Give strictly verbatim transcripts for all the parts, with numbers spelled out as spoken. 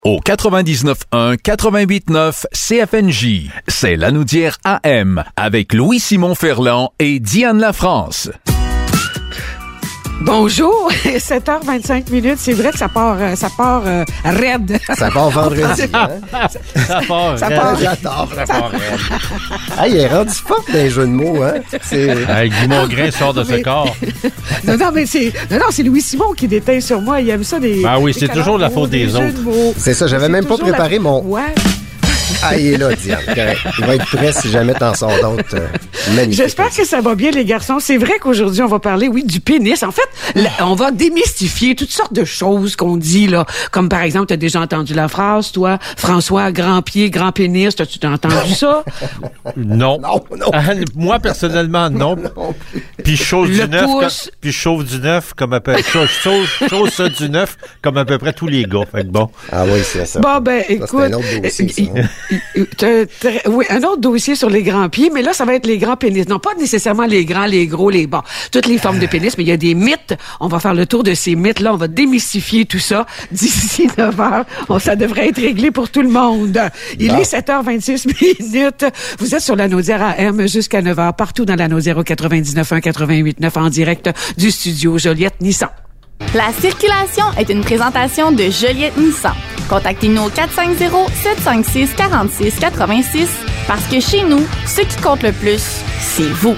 Au quatre-vingt-dix-neuf un, quatre-vingt-huit neuf C F N J, c'est l'Anaudière A M avec Louis-Simon Ferland et Diane Lafrance. Bonjour, sept heures vingt-cinq minutes, c'est vrai que ça part, euh, ça part euh, raide. Ça part vendredi, hein? Ça part ça raide. part, J'adore. Ça part raide. Ah, il est rendu fort dans les jeux de mots, hein? C'est... Hey, Guy Mongrain sort de ce Mais- corps. Non, non, mais c'est, non, non, c'est Louis-Simon qui déteint sur moi. Il aime ça des. Ah oui, des c'est toujours la calembours, faute des jeux autres. de mots. C'est ça, j'avais C'est même pas toujours la- préparé mon... Ouais. Ah, il est là, Diane. Correct. Il va être prêt si jamais t'en sors d'autres. Euh, magnifique. J'espère que ça va bien, les garçons. C'est vrai qu'aujourd'hui, on va parler, oui, du pénis. En fait, là, on va démystifier toutes sortes de choses qu'on dit, là. Comme, par exemple, t'as déjà entendu la phrase, toi, François, grand pied, grand pénis. T'as-tu entendu ça? Non. Non, non. Ah, moi, personnellement, non. Puis je chauffe Le du neuf. pouce. comme- Puis je chauffe du neuf comme à peu près. Je chauffe, chauffe ça du neuf comme à peu près tous les gars. Fait que bon. Ah oui, c'est ça. Bon, ben, Ça, c'est écoute. un autre dossier, ça, hein? euh, t'as- t'as- oui, un autre dossier sur les grands pieds, mais là, ça va être les grands pénis. Non, pas nécessairement les grands, les gros, les bons. Toutes les formes de pénis, mais il y a des mythes. On va faire le tour de ces mythes-là. On va démystifier tout ça. D'ici neuf heures, on, ça devrait être réglé pour tout le monde. Il Bon. est sept heures vingt-six minutes. Vous êtes sur la Naudière A M jusqu'à neuf heures, partout dans la Naudière au quatre-vingt-dix-neuf un, quatre-vingt-huit neuf en direct du studio Joliette Nissan. La circulation est une présentation de Joliette Nissan. Contactez-nous au quatre cinq zéro, sept cinq six, quatre six quatre six parce que chez nous, ce qui compte le plus, c'est vous.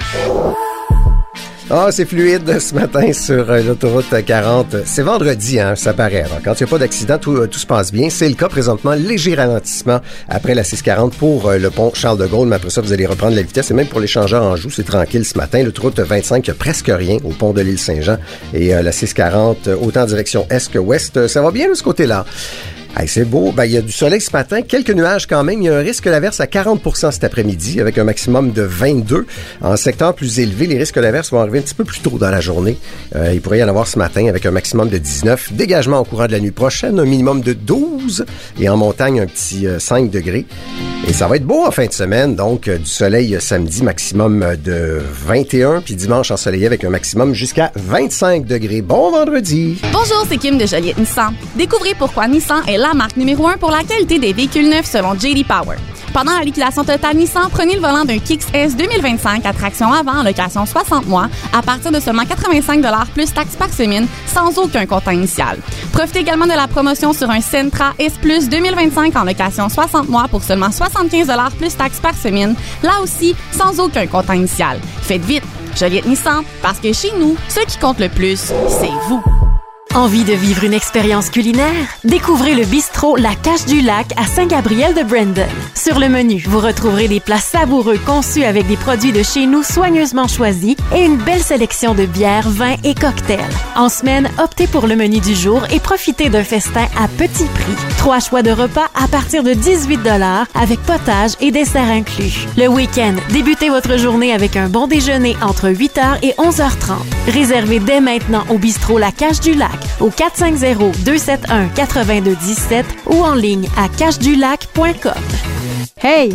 Ah, c'est fluide ce matin sur euh, l'autoroute quarante. C'est vendredi, hein, ça paraît. Alors, quand il n'y a pas d'accident, tout, euh, tout se passe bien. C'est le cas présentement. Léger ralentissement après la six quarante pour euh, le pont Charles-de-Gaulle. Mais après ça, vous allez reprendre la vitesse. Et même pour l'échangeur Anjou, c'est tranquille ce matin. L'autoroute vingt-cinq, il n'y a presque rien au pont de l'île Saint-Jean. Et euh, la six quarante, euh, autant en direction est que ouest. Euh, ça va bien de ce côté-là. Hey, c'est beau. Ben, il y a du soleil ce matin. Quelques nuages quand même. Il y a un risque d'averse à quarante pour cent cet après-midi avec un maximum de vingt-deux. En secteur plus élevé, les risques d'averse vont arriver un petit peu plus tôt dans la journée. Euh, il pourrait y en avoir ce matin avec un maximum de dix-neuf. Dégagement au courant de la nuit prochaine, un minimum de douze. Et en montagne, un petit euh, cinq degrés. Et ça va être beau en fin de semaine. Donc, euh, du soleil euh, samedi, maximum euh, de vingt et un. Puis dimanche, ensoleillé avec un maximum jusqu'à vingt-cinq degrés. Bon vendredi! Bonjour, c'est Kim de Joliette Nissan. Découvrez pourquoi Nissan est la marque numéro un pour la qualité des véhicules neufs selon J D Power. Pendant la liquidation totale Nissan, prenez le volant d'un Kicks S deux mille vingt-cinq à traction avant en location soixante mois à partir de seulement quatre-vingt-cinq dollars plus taxes par semaine sans aucun comptant initial. Profitez également de la promotion sur un Sentra S Plus deux mille vingt-cinq en location soixante mois pour seulement soixante-quinze dollars plus taxes par semaine, là aussi sans aucun comptant initial. Faites vite, Joliette Nissan, parce que chez nous, ce qui compte le plus, c'est vous. Envie de vivre une expérience culinaire? Découvrez le bistrot La Cache du Lac à Saint-Gabriel-de-Brandon. Sur le menu, vous retrouverez des plats savoureux conçus avec des produits de chez nous soigneusement choisis et une belle sélection de bières, vins et cocktails. En semaine, optez pour le menu du jour et profitez d'un festin à petit prix. Trois choix de repas à partir de dix-huit dollars avec potage et dessert inclus. Le week-end, débutez votre journée avec un bon déjeuner entre huit heures et onze heures trente. Réservez dès maintenant au bistrot La Cache du Lac au quatre cinq zéro, deux sept un, huit deux un sept ou en ligne à cache du lac point com. Hey,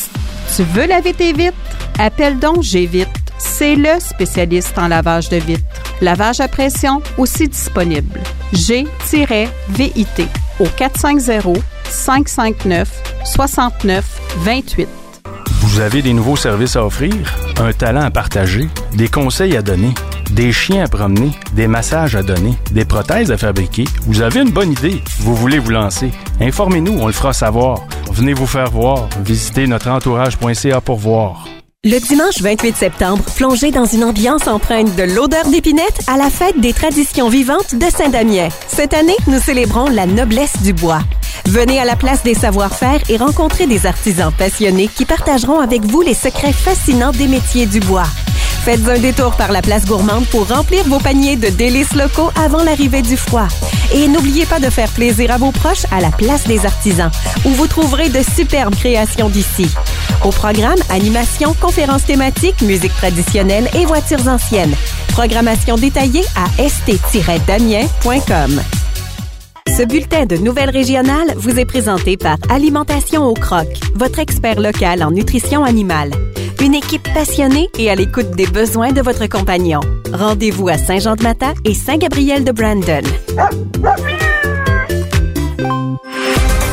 tu veux laver tes vitres? Appelle donc G-Vite. C'est le spécialiste en lavage de vitres. Lavage à pression aussi disponible. G V I T au quatre cinq zéro, cinq cinq neuf, six neuf deux huit. Vous avez des nouveaux services à offrir, un talent à partager, des conseils à donner, des chiens à promener, des massages à donner, des prothèses à fabriquer. Vous avez une bonne idée. Vous voulez vous lancer. Informez-nous, on le fera savoir. Venez vous faire voir. Visitez notre entourage point c a pour voir. Le dimanche vingt-huit septembre, plongez dans une ambiance empreinte de l'odeur d'épinette à la fête des traditions vivantes de Saint-Damien. Cette année, nous célébrons la noblesse du bois. Venez à la place des savoir-faire et rencontrez des artisans passionnés qui partageront avec vous les secrets fascinants des métiers du bois. Faites un détour par la place gourmande pour remplir vos paniers de délices locaux avant l'arrivée du froid. Et n'oubliez pas de faire plaisir à vos proches à la place des artisans, où vous trouverez de superbes créations d'ici. Au programme, animation, conférences thématiques, musique traditionnelle et voitures anciennes. Programmation détaillée à s t tiret damien point com. Ce bulletin de nouvelles régionales vous est présenté par Alimentation au Croc, votre expert local en nutrition animale. Une équipe passionnée et à l'écoute des besoins de votre compagnon. Rendez-vous à Saint-Jean-de-Mata et Saint-Gabriel-de-Brandon.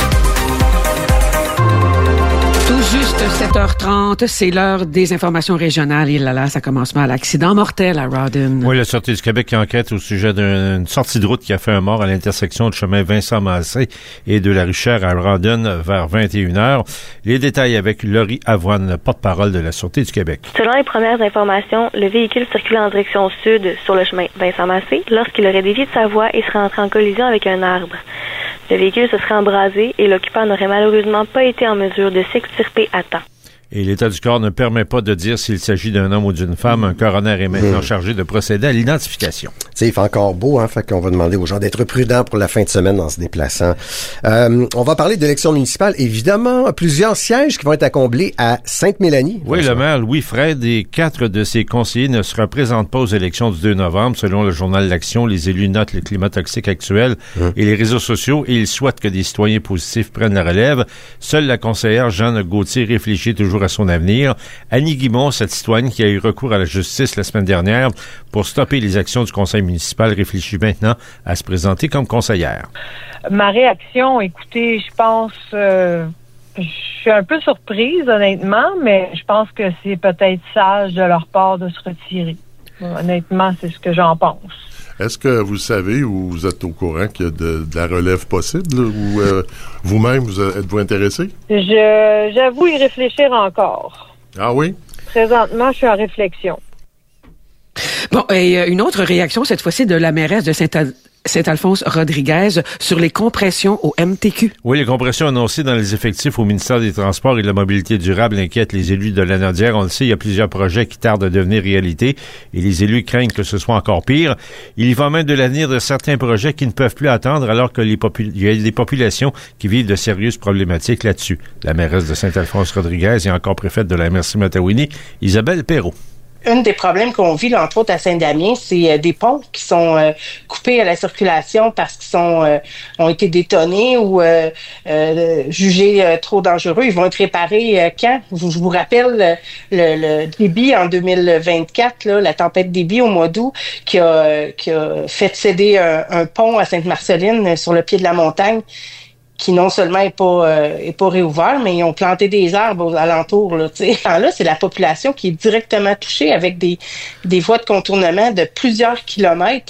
sept heures trente, c'est l'heure des informations régionales. Et là, là, ça commence mal. Accident mortel à Rawdon. Oui, la Sûreté du Québec qui enquête au sujet d'une sortie de route qui a fait un mort à l'intersection du chemin Vincent-Massé et de la Richère à Rawdon vers vingt et une heures. Les détails avec Laurie Avoine, porte-parole de la Sûreté du Québec. Selon les premières informations, le véhicule circulait en direction sud sur le chemin Vincent-Massé lorsqu'il aurait dévié de sa voie et serait entré en collision avec un arbre. Le véhicule se serait embrasé et l'occupant n'aurait malheureusement pas été en mesure de s'extirper à temps. Et l'état du corps ne permet pas de dire s'il s'agit d'un homme ou d'une femme. Un coroner est maintenant mmh. chargé de procéder à l'identification. Tu sais, il fait encore beau, hein, fait qu'on va demander aux gens d'être prudents pour la fin de semaine en se déplaçant. Euh, on va parler d'élections municipales. Évidemment, plusieurs sièges qui vont être à combler à Sainte-Mélanie. Oui, le maire Louis Fred et quatre de ses conseillers ne se représentent pas aux élections du deux novembre. Selon le journal L'Action, les élus notent le climat toxique actuel mmh. et les réseaux sociaux et ils souhaitent que des citoyens positifs prennent la relève. Seule la conseillère Jeanne Gauthier réfléchit toujours à son avenir. Annie Guimond, cette citoyenne qui a eu recours à la justice la semaine dernière pour stopper les actions du conseil municipal, réfléchit maintenant à se présenter comme conseillère. Ma réaction, écoutez, je pense, euh, je suis un peu surprise, honnêtement, mais je pense que c'est peut-être sage de leur part de se retirer. Honnêtement, c'est ce que j'en pense. Est-ce que vous savez ou vous êtes au courant qu'il y a de, de la relève possible ou euh, vous-même, vous êtes-vous intéressé? Je, j'avoue y réfléchir encore. Ah oui? Présentement, je suis en réflexion. Bon, et une autre réaction, cette fois-ci, de la mairesse de Saint-Al- Saint-Alphonse Rodriguez sur les compressions au M T Q. Oui, les compressions annoncées dans les effectifs au ministère des Transports et de la Mobilité durable inquiètent les élus de la Lanaudière. On le sait, il y a plusieurs projets qui tardent à devenir réalité et les élus craignent que ce soit encore pire. Il y va même de l'avenir de certains projets qui ne peuvent plus attendre alors que les popul- il y a des populations qui vivent de sérieuses problématiques là-dessus. La mairesse de Saint-Alphonse Rodriguez et encore préfète de la M R C Matawini, Isabelle Perrault. Un des problèmes qu'on vit, là, entre autres, à Saint-Damien, c'est euh, des ponts qui sont euh, coupés à la circulation parce qu'ils sont euh, ont été détonnés ou euh, euh, jugés euh, trop dangereux. Ils vont être réparés euh, quand? Je, je vous rappelle le, le débit en deux mille vingt-quatre, là, la tempête Débit au mois d'août, qui a, qui a fait céder un, un pont à Sainte-Marceline sur le pied de la montagne, qui non seulement est pas euh, est pas réouvert, mais ils ont planté des arbres aux alentours. Là, tu sais. Là, c'est la population qui est directement touchée avec des des voies de contournement de plusieurs kilomètres.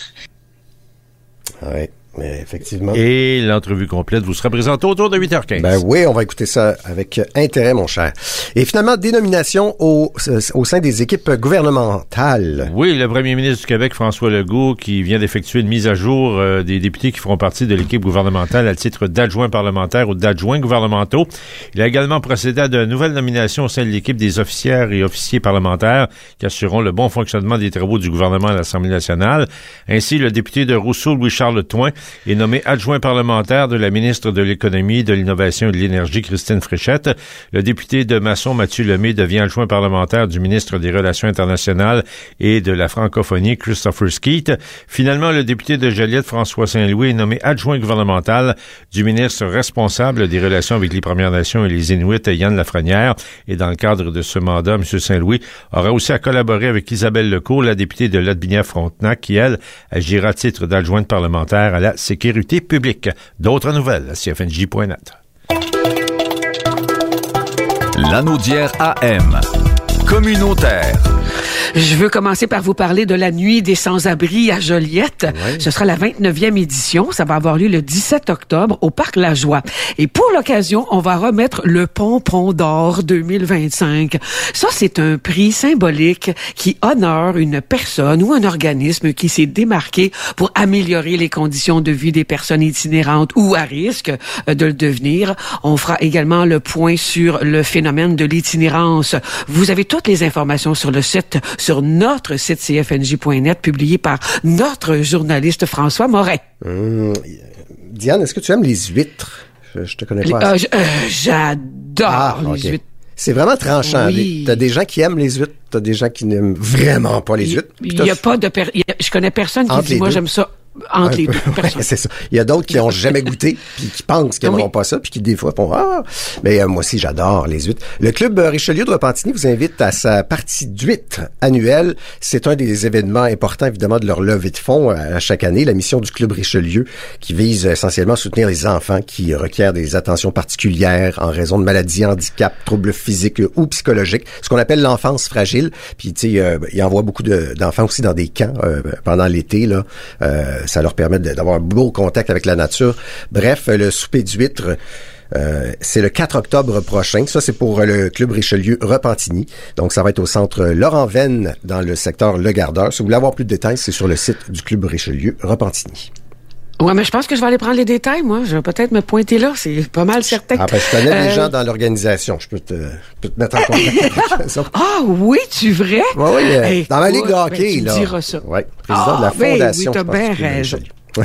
Oui, mais effectivement. Et l'entrevue complète vous sera présentée autour de huit heures quinze. Ben oui, on va écouter ça avec intérêt, mon cher. Et finalement, dénomination au, au sein des équipes gouvernementales. Oui, le premier ministre du Québec, François Legault, qui vient d'effectuer une mise à jour euh, des députés qui feront partie de l'équipe gouvernementale à titre d'adjoints parlementaires ou d'adjoints gouvernementaux. Il a également procédé à de nouvelles nominations au sein de l'équipe des officières et officiers parlementaires qui assureront le bon fonctionnement des travaux du gouvernement à l'Assemblée nationale. Ainsi, le député de Rousseau, Louis-Charles Toin, est nommé adjoint parlementaire de la ministre de l'Économie, de l'Innovation et de l'Énergie, Christine Fréchette. Le député de Masson, Mathieu Lemay, devient adjoint parlementaire du ministre des Relations internationales et de la francophonie, Christopher Skeet. Finalement, le député de Joliette, François Saint-Louis, est nommé adjoint gouvernemental du ministre responsable des relations avec les Premières Nations et les Inuits, Yann Lafrenière. Et dans le cadre de ce mandat, M. Saint-Louis aura aussi à collaborer avec Isabelle Lecourt, la députée de Lotbinière-Frontenac, qui, elle, agira à titre d'adjointe parlementaire à la sécurité publique. D'autres nouvelles à C F N J point net. Lanaudière A M. Communautaire. Je veux commencer par vous parler de la Nuit des sans-abri à Joliette. Oui. Ce sera la vingt-neuvième édition. Ça va avoir lieu le dix-sept octobre au Parc La Joie. Et pour l'occasion, on va remettre le Pompon d'or deux mille vingt-cinq. Ça, c'est un prix symbolique qui honore une personne ou un organisme qui s'est démarqué pour améliorer les conditions de vie des personnes itinérantes ou à risque de le devenir. On fera également le point sur le phénomène de l'itinérance. Vous avez toutes les informations sur le site sur notre site C F N J point net, publié par notre journaliste François Moret. Hum, Diane, est-ce que tu aimes les huîtres? Je, je te connais pas. Euh, j- euh, j'adore ah, les okay. huîtres. C'est vraiment tranchant. Oui. T'as des gens qui aiment les huîtres, t'as des gens qui n'aiment vraiment pas les huîtres. Il y a pas de per- y a, je connais personne qui dit moi j'aime ça entre les deux. Ouais, c'est ça. Il y a d'autres qui n'ont jamais goûté, puis qui pensent qu'ils n'aimeront oui. pas ça, puis qui des fois font ah. Mais euh, moi aussi, j'adore les huîtres. Le club Richelieu de Repentigny vous invite à sa partie d'huîtres annuelle. C'est un des événements importants, évidemment, de leur levée de fonds à chaque année. La mission du club Richelieu, qui vise essentiellement à soutenir les enfants qui requièrent des attentions particulières en raison de maladies, handicaps, troubles physiques ou psychologiques. Ce qu'on appelle l'enfance fragile. Puis, tu sais, euh, il envoie beaucoup de, d'enfants aussi dans des camps euh, pendant l'été, là. Euh, ça leur permet d'avoir un beau contact avec la nature. Bref, le souper d'huîtres, euh, c'est le quatre octobre prochain. Ça, c'est pour le club Richelieu Repentigny. Donc, ça va être au centre Laurent Venn dans le secteur Le Gardeur. Si vous voulez avoir plus de détails, c'est sur le site du club Richelieu Repentigny. Ouais, mais je pense que je vais aller prendre les détails, moi. Je vais peut-être me pointer là. C'est pas mal certain. Ah, ben, je connais euh... des gens dans l'organisation. Je peux te, peux te mettre en contact avec eux. Ah, oui, tu vrai? Oui, oui. Euh, hey, dans ma ligue de hockey, ben, là. Tu diras ça. Oui, président ah, de la fondation. Ben, oui, t'as bien raison.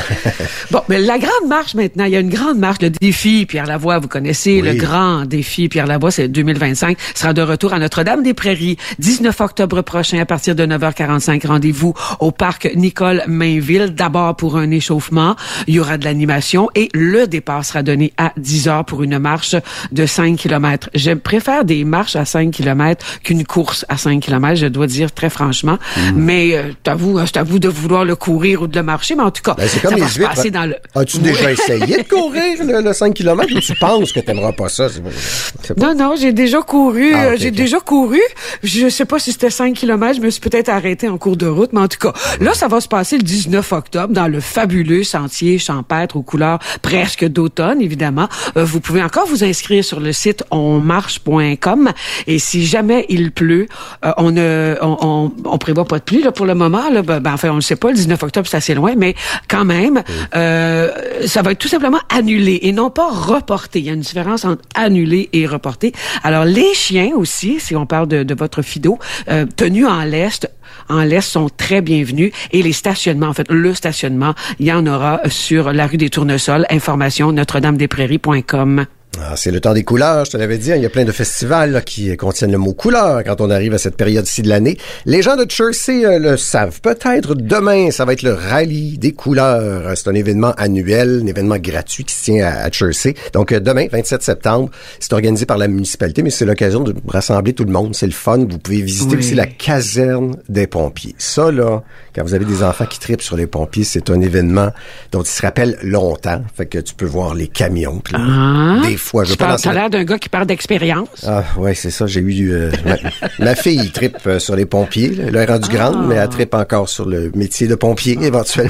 Bon, mais la grande marche maintenant, il y a une grande marche, le défi Pierre Lavoie, vous connaissez, oui. Le grand défi Pierre Lavoie, c'est deux mille vingt-cinq, sera de retour à Notre-Dame-des-Prairies, dix-neuf octobre prochain à partir de neuf heures quarante-cinq. Rendez-vous au parc Nicole Mainville, d'abord pour un échauffement, il y aura de l'animation et le départ sera donné à dix heures pour une marche de cinq kilomètres. Je préfère des marches à cinq kilomètres qu'une course à cinq kilomètres, je dois dire très franchement, mmh. mais euh, t'avoue, c'est à vous de vouloir le courir ou de le marcher, mais en tout cas, ben, comme les huîtres. Dans le... As-tu oui. déjà essayé de courir le, le cinq kilomètres ou tu penses que t'aimeras pas ça? C'est, c'est pas... Non, non, j'ai déjà couru. Ah, okay, j'ai okay. déjà couru. Je sais pas si c'était cinq kilomètres. Je me suis peut-être arrêté en cours de route, mais en tout cas, là, ça va se passer le dix-neuf octobre dans le fabuleux sentier champêtre aux couleurs presque d'automne, évidemment. Euh, vous pouvez encore vous inscrire sur le site on marche point com et si jamais il pleut, euh, on ne, on, on, on prévoit pas de pluie, là, pour le moment, là. Ben, ben enfin, on le sait pas. Le dix-neuf octobre, c'est assez loin, mais quand même, Même, euh, ça va être tout simplement annulé et non pas reporté. Il y a une différence entre annulé et reporté. Alors, les chiens aussi, si on parle de, de votre fido, euh, tenus en laisse, en laisse sont très bienvenus et les stationnements, en fait, le stationnement, il y en aura sur la rue des Tournesols. Information notre dame des prairies point com. Ah, c'est le temps des couleurs, je te l'avais dit, hein, il y a plein de festivals là, qui contiennent le mot couleur quand on arrive à cette période-ci de l'année. Les gens de Chersey euh, le savent peut-être. Demain, ça va être le rallye des couleurs. C'est un événement annuel, un événement gratuit qui se tient à, à Chersey. Donc euh, demain, vingt-sept septembre, c'est organisé par la municipalité, mais c'est l'occasion de rassembler tout le monde. C'est le fun. Vous pouvez visiter oui. aussi la caserne des pompiers. Ça, là, quand vous avez des enfants qui tripent sur les pompiers, c'est un événement dont ils se rappellent longtemps. Fait que tu peux voir les camions. Puis, ah. des fois, je tu parles, t'as l'air d'un gars qui parle d'expérience. Ah, ouais, c'est ça. J'ai eu, euh, ma, ma fille trippe euh, sur les pompiers. Là. Elle est rendue ah. grande, mais elle trippe encore sur le métier de pompier, éventuellement.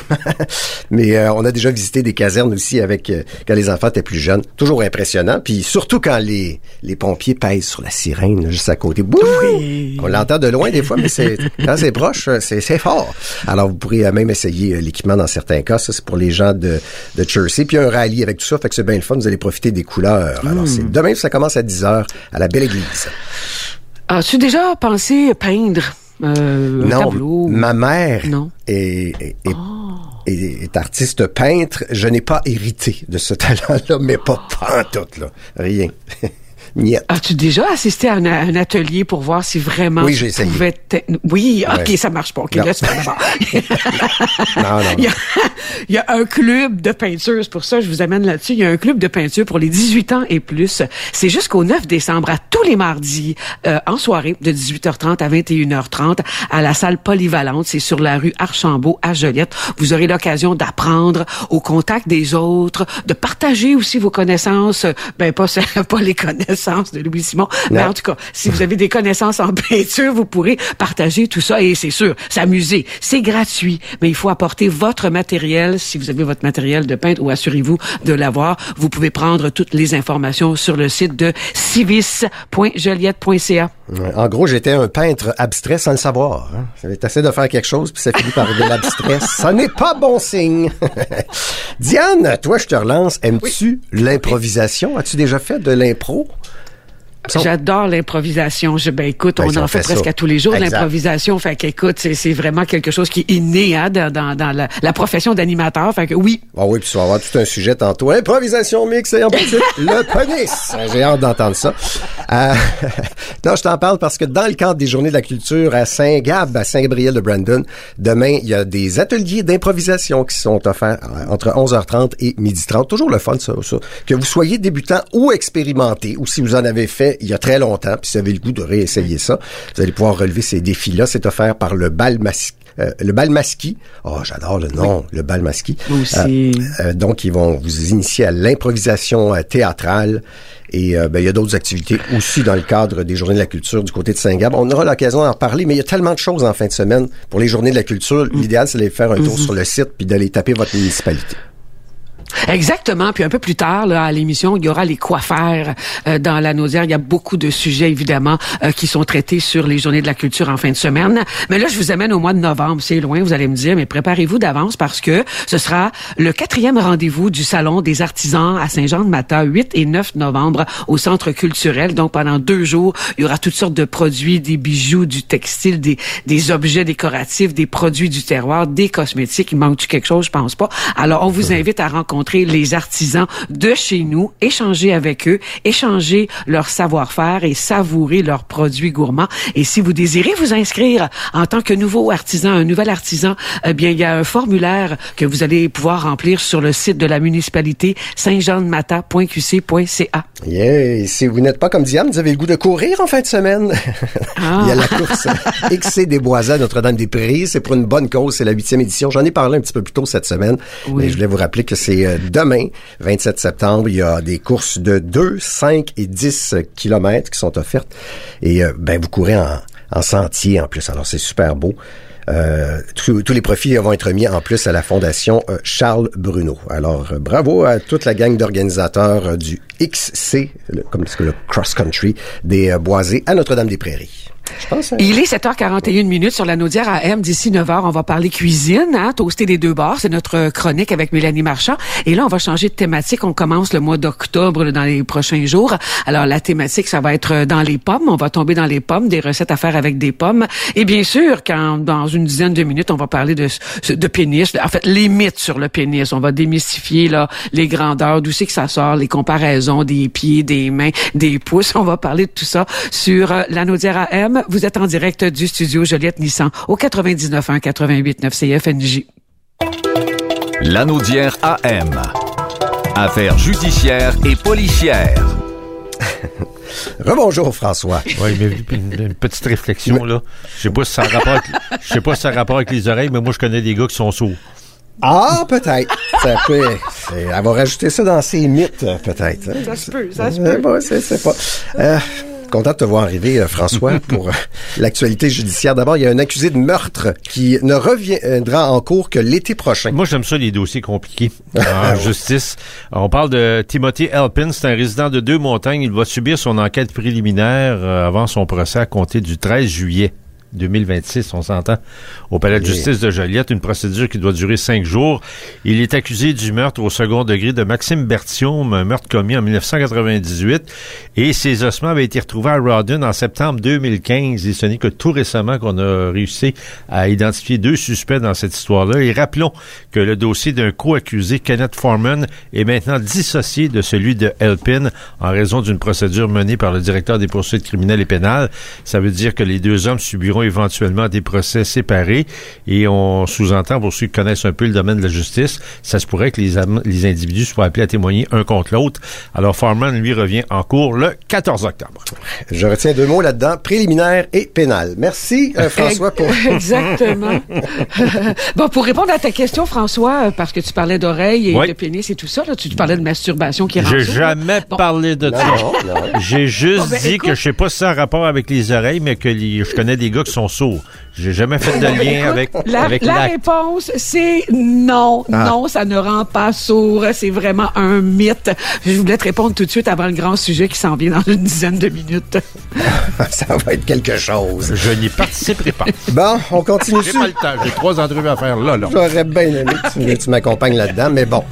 mais euh, on a déjà visité des casernes aussi avec, euh, quand les enfants étaient plus jeunes. Toujours impressionnant. Puis surtout quand les, les pompiers pèsent sur la sirène, là, juste à côté. Bouh! Oui. On l'entend de loin des fois, mais c'est, quand c'est proche, c'est, c'est fort. Alors, vous pourrez euh, même essayer euh, l'équipement dans certains cas. Ça, c'est pour les gens de, de Chersey. Puis un rallye avec tout ça. Fait que c'est bien le fun. Vous allez profiter des couleurs. Alors, c'est demain, ça commence à dix heures à la Belle Église. As-tu déjà pensé peindre euh, un non, tableau? Ma mère non. est, est, est, oh. est, est artiste peintre. Je n'ai pas hérité de ce talent-là, mais pas pantoute, là. Rien. Niet. As-tu déjà assisté à un, à un atelier pour voir si vraiment oui, j'ai essayé. tu pouvais... Te... Oui, ouais. OK, ça marche pas. OK, non. là, tu fais d'abord. non, non, non. Il y, a, il y a un club de peinture, c'est pour ça que je vous amène là-dessus. Il y a un club de peinture pour les dix-huit ans et plus. C'est jusqu'au neuf décembre, à tous les mardis, euh, en soirée, de dix-huit heures trente à vingt et une heures trente, à la salle polyvalente. C'est sur la rue Archambault, à Joliette. Vous aurez l'occasion d'apprendre au contact des autres, de partager aussi vos connaissances. Ben, pas, pas les connaissances de Louis Simon. Non. Mais en tout cas, si vous avez des connaissances en peinture, vous pourrez partager tout ça et c'est sûr, s'amuser. C'est gratuit, mais il faut apporter votre matériel. Si vous avez votre matériel de peintre ou assurez-vous de l'avoir, vous pouvez prendre toutes les informations sur le site de civis point joliette point c a. En gros, j'étais un peintre abstrait sans le savoir. Hein. J'avais essayé de faire quelque chose puis ça finit par de l'abstrait. Ça n'est pas bon signe. Diane, toi, je te relance. Aimes-tu oui. l'improvisation? As-tu déjà fait de l'impro? So, J'adore l'improvisation. Je, ben écoute, ben, on en fait, fait presque ça. à tous les jours de exact. l'improvisation. Fait qu'écoute, c'est, c'est vraiment quelque chose qui est inné hein, dans, dans, dans la, la profession d'animateur. Fait que oui. Ah oui, puis tu vas avoir tout un sujet tantôt. Improvisation mix et en pratique, le pénis. J'ai hâte d'entendre ça. Euh, non, je t'en parle parce que dans le cadre des Journées de la culture à Saint-Gab, à Saint-Gabriel-de-Brandon, demain, il y a des ateliers d'improvisation qui sont offerts entre onze heures trente et midi trente. Toujours le fun, ça, ça. Que vous soyez débutant ou expérimenté, ou si vous en avez fait il y a très longtemps, puis si vous avez le goût de réessayer ça, vous allez pouvoir relever ces défis-là. C'est offert par le bal masqué. Euh, le bal masqué. Oh, j'adore le nom, oui. Le bal masqué. Aussi. Euh, euh, donc, ils vont vous initier à l'improvisation euh, théâtrale. Et euh, ben, il y a d'autres activités aussi dans le cadre des Journées de la culture du côté de Saint-Gab. On aura l'occasion d'en reparler, mais il y a tellement de choses en fin de semaine pour les Journées de la culture. Mm. L'idéal, c'est d'aller faire un tour mm-hmm. sur le site puis d'aller taper votre municipalité. Exactement. Puis un peu plus tard, là, à l'émission, il y aura les quoi faire euh, dans la Naudière. Il y a beaucoup de sujets, évidemment, euh, qui sont traités sur les Journées de la culture en fin de semaine. Mais là, je vous amène au mois de novembre. C'est loin, vous allez me dire, mais préparez-vous d'avance parce que ce sera le quatrième rendez-vous du Salon des artisans à Saint-Jean-de-Matha, huit et neuf novembre, au Centre culturel. Donc, pendant deux jours, il y aura toutes sortes de produits, des bijoux, du textile, des, des objets décoratifs, des produits du terroir, des cosmétiques. Il manque-tu quelque chose? Je pense pas. Alors, on vous invite à rencontrer les artisans de chez nous, échanger avec eux, échanger leur savoir-faire et savourer leurs produits gourmands. Et si vous désirez vous inscrire en tant que nouveau artisan, un nouvel artisan, eh bien, il y a un formulaire que vous allez pouvoir remplir sur le site de la municipalité saint jean de matha point q c point c a. Yeah, et si vous n'êtes pas comme Diane, vous avez le goût de courir en fin de semaine. Ah. Il y a la course X C des Boisés à Notre-Dame-des-Prairies. C'est pour une bonne cause. C'est la huitième édition. J'en ai parlé un petit peu plus tôt cette semaine. Oui. Mais je voulais vous rappeler que c'est demain, vingt-sept septembre, il y a des courses de deux, cinq et dix kilomètres qui sont offertes. Et euh, ben vous courez en, en sentier en plus. Alors, c'est super beau. Euh, tous, tous les profits vont être mis en plus à la Fondation euh, Charles Bruno. Alors, euh, bravo à toute la gang d'organisateurs euh, du X C, le, comme le cross-country des euh, Boisés à Notre-Dame-des-Prairies. Je pense, hein. Il est sept heures quarante et une minutes sur la Naudière A M. D'ici neuf heures, on va parler cuisine, hein, toaster des deux bords. C'est notre chronique avec Mélanie Marchand. Et là, on va changer de thématique. On commence le mois d'octobre là, dans les prochains jours. Alors, la thématique, ça va être dans les pommes. On va tomber dans les pommes, des recettes à faire avec des pommes. Et bien sûr, quand dans une dizaine de minutes, on va parler de, de pénis. En fait, les mythes sur le pénis. On va démystifier là les grandeurs, d'où c'est que ça sort, les comparaisons des pieds, des mains, des pouces. On va parler de tout ça sur euh, la Naudière A M. Vous êtes en direct du studio Joliette Nissan au quatre-vingt-dix-neuf un quatre-vingt-huit neuf C F N J. La Naudière A M. Affaires judiciaires et policières. Rebonjour François. Oui, mais une, une petite réflexion là. Je sais pas si ça a rapport avec, je sais pas si ça a rapport avec les oreilles, mais moi je connais des gars qui sont sourds. Ah, peut-être. Ça peut. C'est, elle va rajouter ça dans ses mythes, peut-être. Hein? Ça se peut, ça se peut. Bon, c'est, c'est pas. Euh, Content de te voir arriver, euh, François, pour euh, l'actualité judiciaire. D'abord, il y a un accusé de meurtre qui ne reviendra en cours que l'été prochain. Moi, j'aime ça, les dossiers compliqués en justice. On parle de Timothy Elpin. C'est un résident de Deux-Montagnes. Il va subir son enquête préliminaire euh, avant son procès à compter du treize juillet deux mille vingt-six, on s'entend, au palais de justice de Joliette, une procédure qui doit durer cinq jours. Il est accusé du meurtre au second degré de Maxime Berthiaume, un meurtre commis en dix-neuf cent quatre-vingt-dix-huit, et ses ossements avaient été retrouvés à Rawdon en septembre deux mille quinze, et ce n'est que tout récemment qu'on a réussi à identifier deux suspects dans cette histoire-là. Et rappelons que le dossier d'un co-accusé, Kenneth Foreman, est maintenant dissocié de celui de Elpin en raison d'une procédure menée par le directeur des poursuites criminelles et pénales. Ça veut dire que les deux hommes subiront éventuellement des procès séparés, et on sous-entend, pour ceux qui connaissent un peu le domaine de la justice, ça se pourrait que les, am- les individus soient appelés à témoigner un contre l'autre. Alors Foreman, lui, revient en cours le quatorze octobre. Je retiens deux mots là-dedans, préliminaire et pénal. Merci euh, François pour... Exactement. Bon, pour répondre à ta question, François, parce que tu parlais d'oreilles et oui. de pénis et tout ça, là, tu parlais de masturbation qui rentre. J'ai jamais bon. parlé de non, ça. Non, non. J'ai juste bon, ben, dit écoute... que je sais pas si ça a rapport avec les oreilles, mais que les, je connais des gars qui sont sourds. J'ai jamais fait de lien écoute, avec, la, avec la réponse, c'est non. Ah. Non, ça ne rend pas sourd. C'est vraiment un mythe. Je voulais te répondre tout de suite avant le grand sujet qui s'en vient dans une dizaine de minutes. Ça va être quelque chose. Je n'y participerai pas. Bon, on continue. J'ai pas le temps. J'ai trois entrevues à faire là, là. J'aurais bien aimé que tu, tu m'accompagnes là-dedans, mais bon.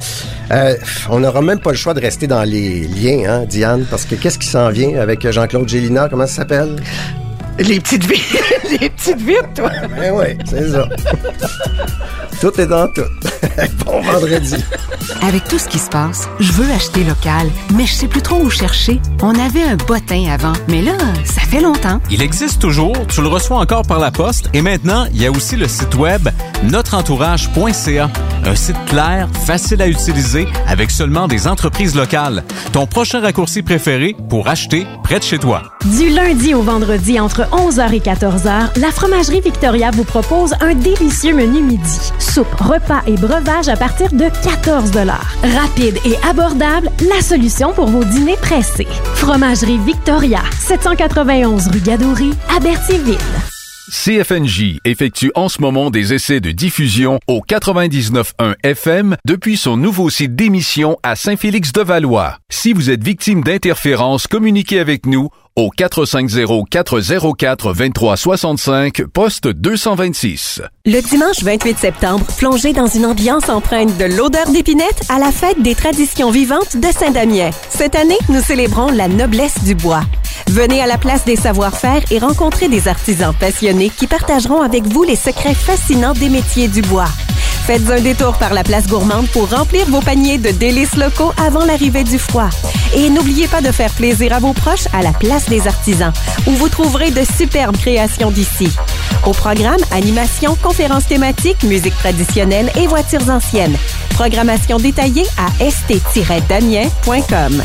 Euh, on n'aura même pas le choix de rester dans les liens, hein, Diane, parce que qu'est-ce qui s'en vient avec Jean-Claude Gélina? Comment ça s'appelle? Les petites vites. Les petites vites, toi. Ben oui, c'est ça. Tout est dans tout. Bon vendredi. Avec tout ce qui se passe, je veux acheter local, mais je sais plus trop où chercher. On avait un bottin avant, mais là, ça fait longtemps. Il existe toujours, tu le reçois encore par la poste, et maintenant, il y a aussi le site web notre entourage point c a. Un site clair, facile à utiliser, avec seulement des entreprises locales. Ton prochain raccourci préféré pour acheter près de chez toi. Du lundi au vendredi, entre onze heures et quatorze heures, la Fromagerie Victoria vous propose un délicieux menu midi. Soupe, repas et breuvage à partir de quatorze dollars. Rapide et abordable, la solution pour vos dîners pressés. Fromagerie Victoria, sept cent quatre-vingt-onze rue Gadouri, à Berthierville. C F N J effectue en ce moment des essais de diffusion au quatre-vingt-dix-neuf point un F M depuis son nouveau site d'émission à Saint-Félix-de-Valois. Si vous êtes victime d'interférences, communiquez avec nous au quatre cinq zéro, quatre zéro quatre, deux trois six cinq, poste deux cent vingt-six. Le dimanche vingt-huit septembre, plongez dans une ambiance empreinte de l'odeur d'épinette à la fête des traditions vivantes de Saint-Damien. Cette année, nous célébrons la noblesse du bois. Venez à la place des savoir-faire et rencontrez des artisans passionnés qui partageront avec vous les secrets fascinants des métiers du bois. Faites un détour par la place gourmande pour remplir vos paniers de délices locaux avant l'arrivée du froid. Et n'oubliez pas de faire plaisir à vos proches à la place des artisans, où vous trouverez de superbes créations d'ici. Au programme, animation, conférences thématiques, musique traditionnelle et voitures anciennes. Programmation détaillée à s t tiret damien point com.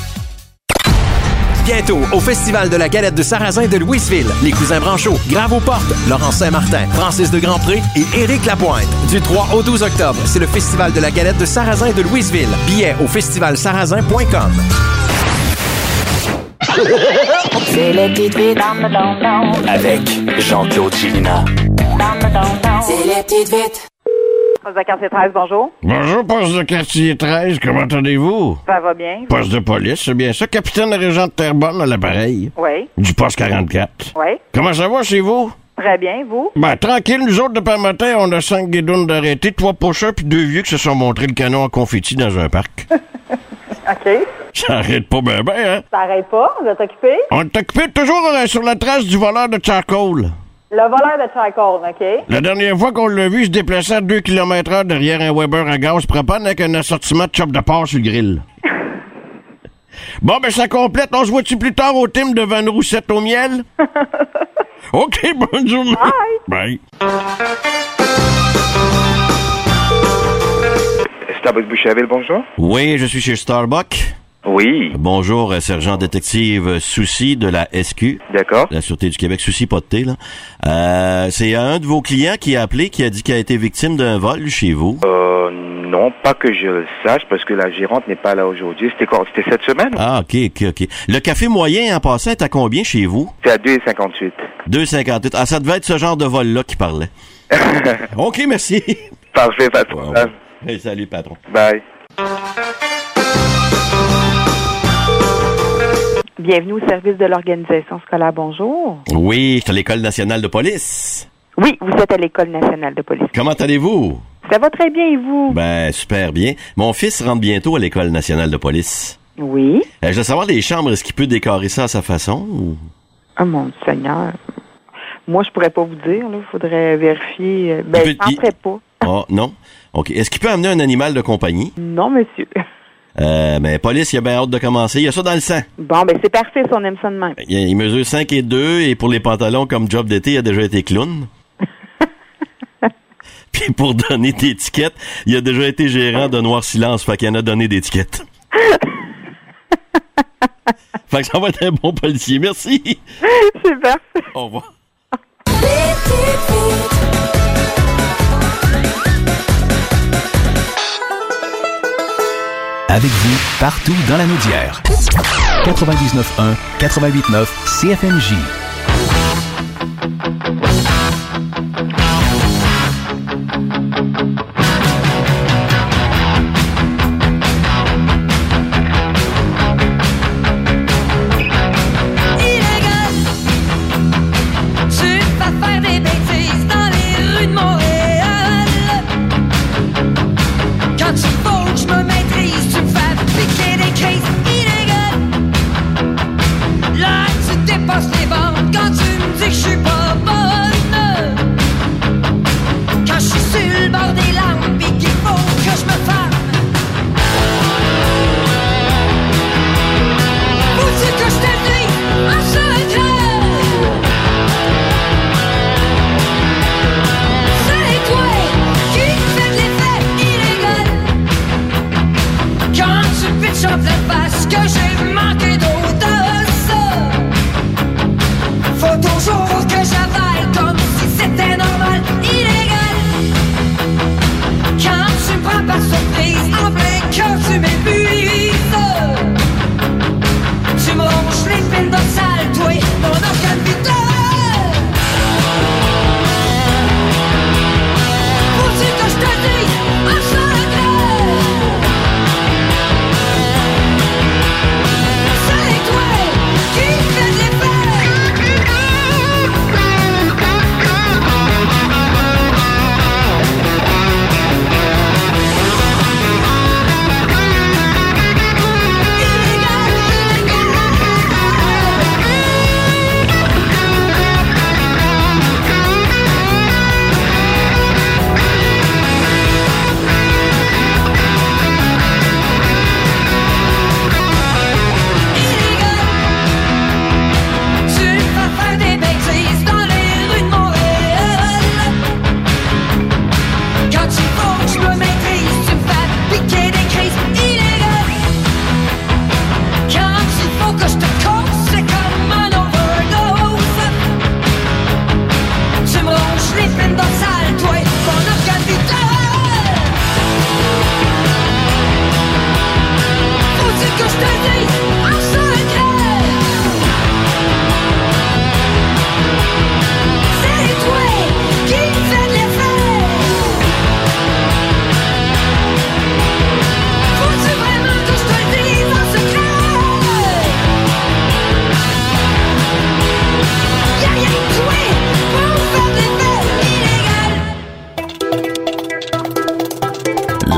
Bientôt, au Festival de la galette de sarrasin de Louisville, les cousins Branchot, Grave aux portes, Laurent Saint-Martin, Francis de Grandpré et Éric Lapointe. Du trois au douze octobre, c'est le Festival de la galette de sarrasin de Louisville. Billets au festival sarrasin point com. C'est les petites vites avec Jean-Claude Gélina. C'est les petites vites. Poste de quartier treize, bonjour. Bonjour, poste de quartier treize, comment allez-vous? Ça va bien. Poste de police, c'est bien ça. Capitaine de régent de Terrebonne à l'appareil. Oui. Du poste quarante-quatre. Oui. Comment ça va chez vous? Très bien, vous? Ben, tranquille, nous autres, depuis le matin, on a cinq guédounes d'arrêtés, trois pocheurs puis deux vieux qui se sont montrés le canon en confetti dans un parc. OK. Ça arrête pas ben ben, hein? Ça arrête pas? Vous êtes occupé? On est occupé toujours euh, sur la trace du voleur de charcoal. Le voleur de charcoal, OK. La dernière fois qu'on l'a vu se déplacer à deux kilomètres heure derrière un Weber à gaz propane avec un assortiment de chop de porc sur le grill. Bon, ben ça complète. On se voit-tu plus tard au team de Van Roussette au miel? OK, bonne journée. Bye. Bye. Starbucks Boucherville, bonjour. Oui, je suis chez Starbucks. Oui. Bonjour, euh, sergent détective Soucy de la S Q. D'accord. La Sûreté du Québec. Soucy, pas de thé, là. Euh, c'est un de vos clients qui a appelé, qui a dit qu'il a été victime d'un vol chez vous. Euh, non, pas que je le sache, parce que la gérante n'est pas là aujourd'hui. C'était quoi? C'était cette semaine? Ah, OK, OK, OK. Le café moyen, en passant, est à combien chez vous? C'est à deux virgule cinquante-huit. deux virgule cinquante-huit. Ah, ça devait être ce genre de vol-là qui parlait. OK, merci. Parfait, pas de problème. Hey, salut, patron. Bye. Bienvenue au service de l'organisation scolaire. Bonjour. Oui, je suis à l'École nationale de police. Oui, vous êtes à l'École nationale de police. Comment allez-vous? Ça va très bien, et vous? Ben, super bien. Mon fils rentre bientôt à l'École nationale de police. Oui. Euh, je veux savoir, les chambres, est-ce qu'il peut décorer ça à sa façon? Ou... Oh mon Seigneur. Moi, je pourrais pas vous dire. Il faudrait vérifier. Ben, peut... je penserais pas. Ah, non? OK. Est-ce qu'il peut amener un animal de compagnie? Non, monsieur. Euh, mais police, il a bien hâte de commencer. Il y a ça dans le sang. Bon, ben c'est parfait si on aime ça de même. Il, il mesure cinq et deux et pour les pantalons comme job d'été, il a déjà été clown. Puis pour donner des étiquettes, il a déjà été gérant de Noir Silence, fait qu'il en a donné des étiquettes. Fait que ça va être un bon policier. Merci. C'est parfait. Au revoir. Avec vous, partout dans la Naudière. quatre-vingt-dix-neuf point un, quatre-vingt-huit neuf C F N J. Quand il faut que je me maîtrise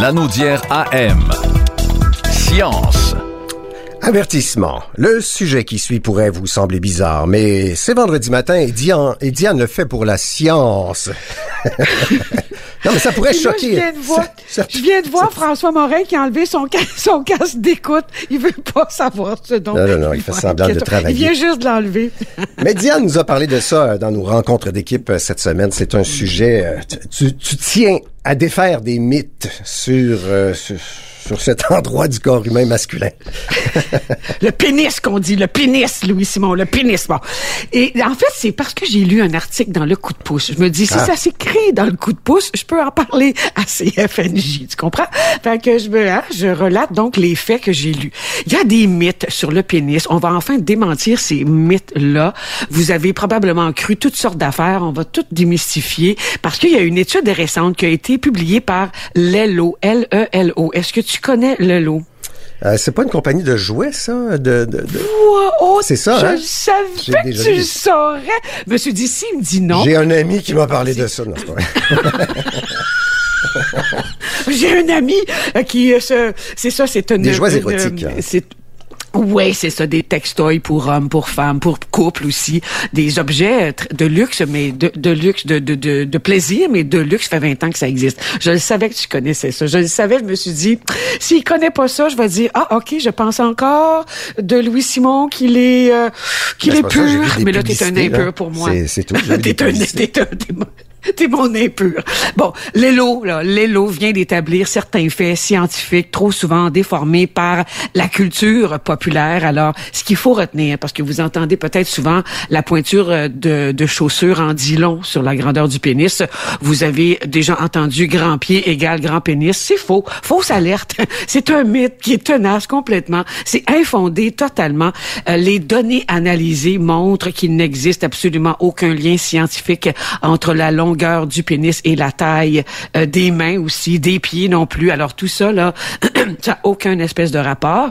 Lanaudière A M. Science. Avertissement. Le sujet qui suit pourrait vous sembler bizarre, mais c'est vendredi matin et Diane, et Diane le fait pour la science. Non, mais ça pourrait Là, choquer. Je viens de voir, ça, ça, je viens de voir ça, François Morin qui a enlevé son, ca- son casque d'écoute. Il veut pas savoir ce dont... Non, non, non, il fait semblant de travailler. Il vient juste de l'enlever. Mais Diane nous a parlé de ça dans nos rencontres d'équipe cette semaine. C'est un sujet... Tu, tu tiens à défaire des mythes sur... Euh, sur sur cet endroit du corps humain masculin. Le pénis qu'on dit, le pénis, Louis-Simon, le pénis. Bon. Et en fait, c'est parce que j'ai lu un article dans le Coup de pouce. Je me dis, si ah. ça s'écrit dans le Coup de pouce, je peux en parler à C F N J, tu comprends? Fait que je me, hein, je relate donc les faits que j'ai lus. Il y a des mythes sur le pénis. On va enfin démentir ces mythes-là. Vous avez probablement cru toutes sortes d'affaires. On va tout démystifier parce qu'il y a une étude récente qui a été publiée par Lelo, L E L O. Est-ce que tu connais Lelo? Euh, c'est pas une compagnie de jouets, ça? De, de, de... Wow, oh, c'est ça, je hein? savais que tu le saurais. Je me suis dit, si, il me dit non. J'ai un ami qui m'a parlé de ça. Non, c'est pas vrai. J'ai un ami qui, euh, se, c'est ça, c'est une... Des jouets une, érotiques. Euh, c'est, Oui, c'est ça, des textoys pour hommes, pour femmes, pour couples aussi, des objets de luxe, mais de, de luxe, de, de, de, de plaisir, mais de luxe, ça fait vingt ans que ça existe. Je le savais que tu connaissais ça. Je le savais, je me suis dit, s'il connaît pas ça, je vais dire, ah, ok, je pense encore de Louis-Simon qu'il est, euh, qu'il ben, est pur, ça, mais là, t'es un impur là. Pour moi. C'est, c'est tout. t'es un, t'es un, t'es un, T'es mon impur. Bon, Lelo, là, Lelo vient d'établir certains faits scientifiques trop souvent déformés par la culture populaire. Alors, ce qu'il faut retenir, parce que vous entendez peut-être souvent la pointure de, de chaussures en dit long sur la grandeur du pénis. Vous avez déjà entendu grand pied égale grand pénis. C'est faux. Fausse alerte. C'est un mythe qui est tenace complètement. C'est infondé totalement. Euh, les données analysées montrent qu'il n'existe absolument aucun lien scientifique entre la longueur longueur du pénis et la taille euh, des mains aussi, des pieds non plus. Alors tout ça, là, ça n'a aucun espèce de rapport.